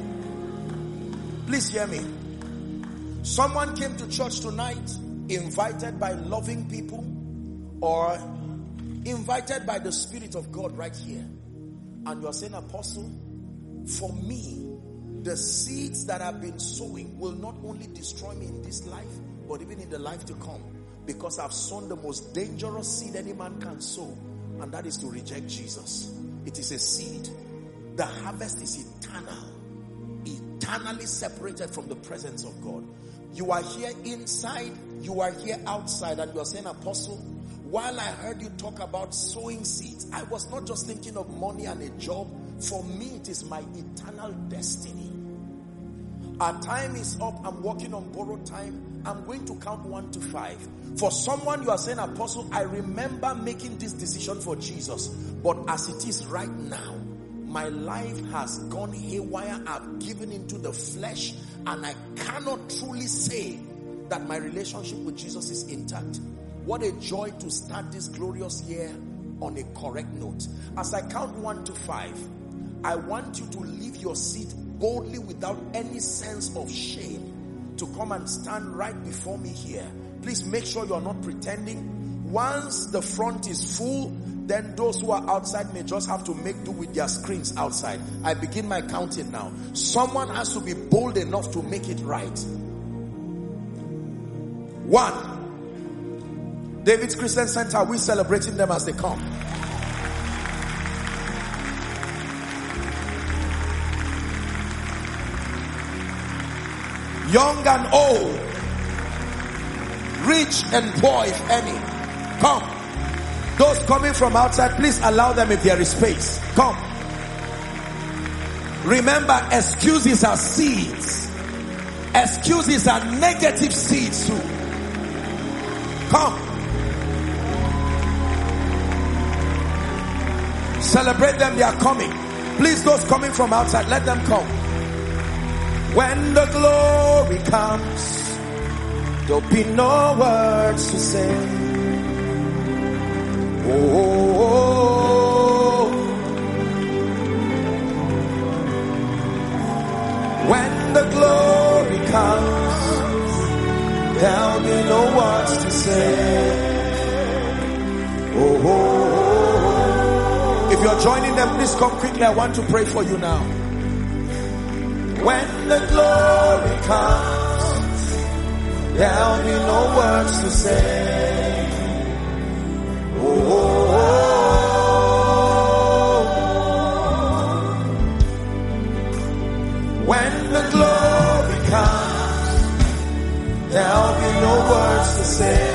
again? Please hear me. Someone came to church tonight, invited by loving people, or invited by the Spirit of God right here. And you're saying, Apostle, for me, the seeds that I've been sowing will not only destroy me in this life, but even in the life to come. Because I've sown the most dangerous seed any man can sow. And that is to reject Jesus. It is a seed. The harvest is eternal. Eternally separated from the presence of God. You are here inside, you are here outside, and you are saying, Apostle, while I heard you talk about sowing seeds, I was not just thinking of money and a job. For me, it is my eternal destiny. Our time is up. I'm working on borrowed time. I'm going to count one to five. For someone, you are saying, Apostle, I remember making this decision for Jesus. But as it is right now, my life has gone haywire. I've given into the flesh. And I cannot truly say that my relationship with Jesus is intact. What a joy to start this glorious year on a correct note. As I count one to five, I want you to leave your seat boldly without any sense of shame to come and stand right before me here. Please make sure you're not pretending. Once the front is full, then those who are outside may just have to make do with their screens outside. I begin my counting now. Someone has to be bold enough to make it right. One. David's Christian Center, we're celebrating them as they come. Young and old, rich and poor, if any, come. Those coming from outside, please allow them if there is space. Come. Remember, excuses are seeds. Excuses are negative seeds too. Come. Celebrate them, they are coming. Please, those coming from outside, let them come. When the glory comes, there'll be no words to say. Oh, oh, oh. When the glory comes, there'll be no words to say. Oh, oh, oh. If you're joining them, please come quickly. I want to pray for you now. When the glory comes, there'll be no words to say. Oh, oh, oh. When the glory comes, there'll be no words to say.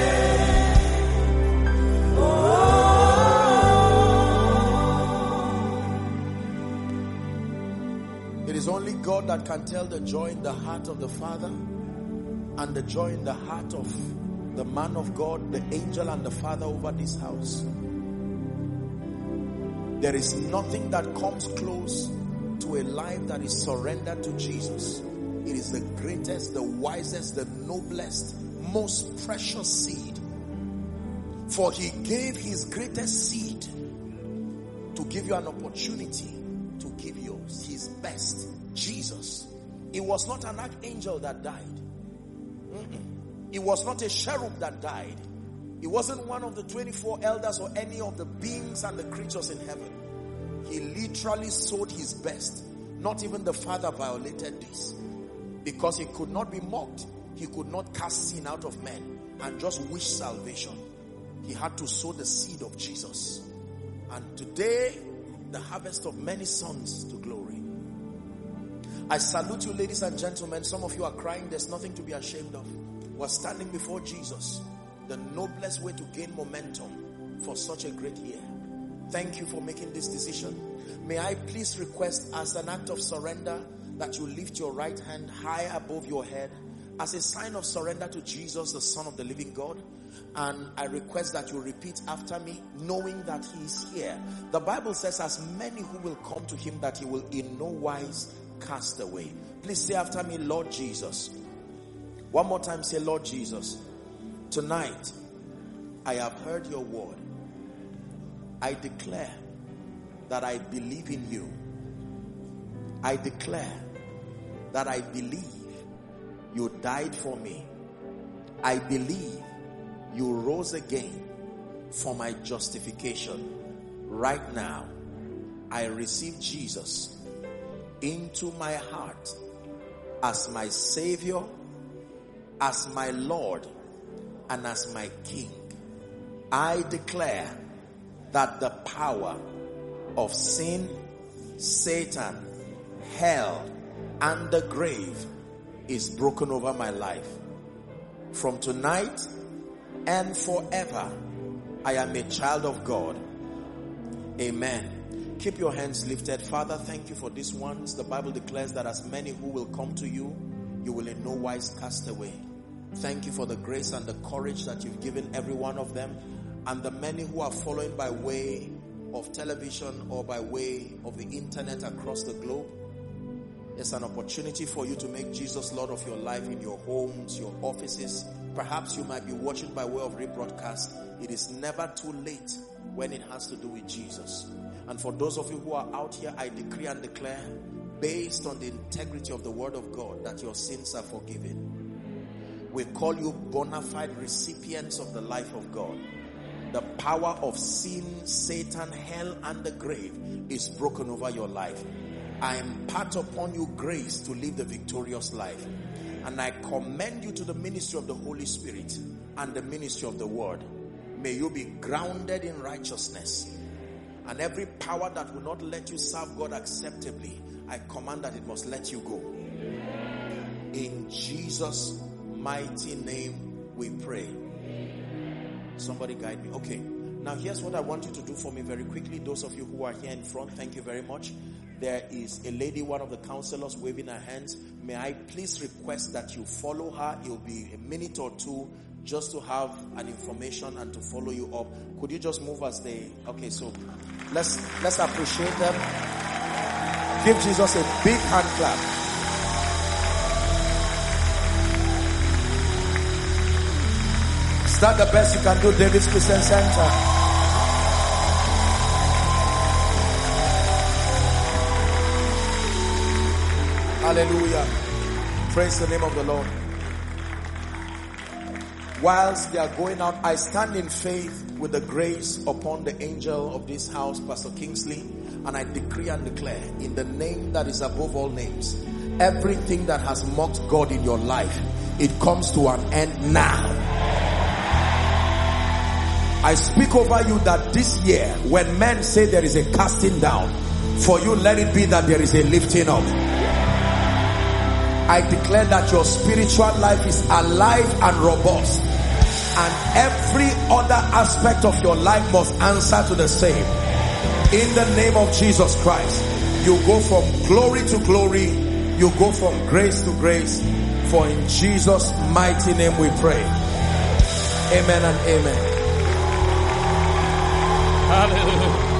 It is only God that can tell the joy in the heart of the Father and the joy in the heart of the man of God, the angel and the Father over this house. There is nothing that comes close to a life that is surrendered to Jesus. It is the greatest, the wisest, the noblest, most precious seed. For he gave his greatest seed to give you an opportunity to give yours, his best, Jesus. It was not an archangel that died. Mm-mm. It was not a cherub that died. It wasn't one of the twenty-four elders or any of the beings and the creatures in heaven. He literally sowed his best. Not even the Father violated this. Because he could not be mocked. He could not cast sin out of men and just wish salvation. He had to sow the seed of Jesus. And today, the harvest of many sons to glory. I salute you, ladies and gentlemen. Some of you are crying. There's nothing to be ashamed of. We're standing before Jesus, the noblest way to gain momentum for such a great year. Thank you for making this decision. May I please request, as an act of surrender, that you lift your right hand high above your head as a sign of surrender to Jesus, the Son of the living God. And I request that you repeat after me, knowing that he is here. The Bible says, as many who will come to him, that he will in no wise cast away. Please say after me, Lord Jesus. One more time, say, Lord Jesus, tonight I have heard your word. I declare that I believe in you. I declare that I believe you died for me. I believe you rose again for my justification. Right now, I receive Jesus into my heart as my Savior, as my Lord, and as my King. I declare that the power of sin, Satan, hell, and the grave is broken over my life. From tonight and forever, I am a child of God. Amen. Keep your hands lifted. Father, thank you for these ones. The Bible declares that as many who will come to you, you will in no wise cast away. Thank you for the grace and the courage that you've given every one of them, and the many who are following by way of television or by way of the internet across the globe. It's an opportunity for you to make Jesus Lord of your life in your homes, your offices. Perhaps you might be watching by way of rebroadcast. It is never too late when it has to do with Jesus. And for those of you who are out here, I decree and declare, based on the integrity of the word of God, that your sins are forgiven. We call you bona fide recipients of the life of God. The power of sin, Satan, hell, and the grave is broken over your life. I impart upon you grace to live the victorious life. And I commend you to the ministry of the Holy Spirit and the ministry of the Word. May you be grounded in righteousness. And every power that will not let you serve God acceptably, I command that it must let you go. In Jesus' mighty name we pray. Somebody guide me. Okay. Now here's what I want you to do for me very quickly. Those of you who are here in front, thank you very much. There is a lady, one of the counselors, waving her hands. May I please request that you follow her? It will be a minute or two just to have an information and to follow you up. Could you just move as they... Okay, so let's let's appreciate them. Give Jesus a big hand clap. Is that the best you can do, David's Christian Center? Hallelujah. Praise the name of the Lord. Whilst they are going out, I stand in faith with the grace upon the angel of this house, Pastor Kingsley, and I decree and declare in the name that is above all names, everything that has mocked God in your life, it comes to an end now. I speak over you that this year, when men say there is a casting down, for you let it be that there is a lifting up. I declare that your spiritual life is alive and robust, and every other aspect of your life must answer to the same. In the name of Jesus Christ, you go from glory to glory, you go from grace to grace, for in Jesus' mighty name we pray. Amen and amen. Hallelujah.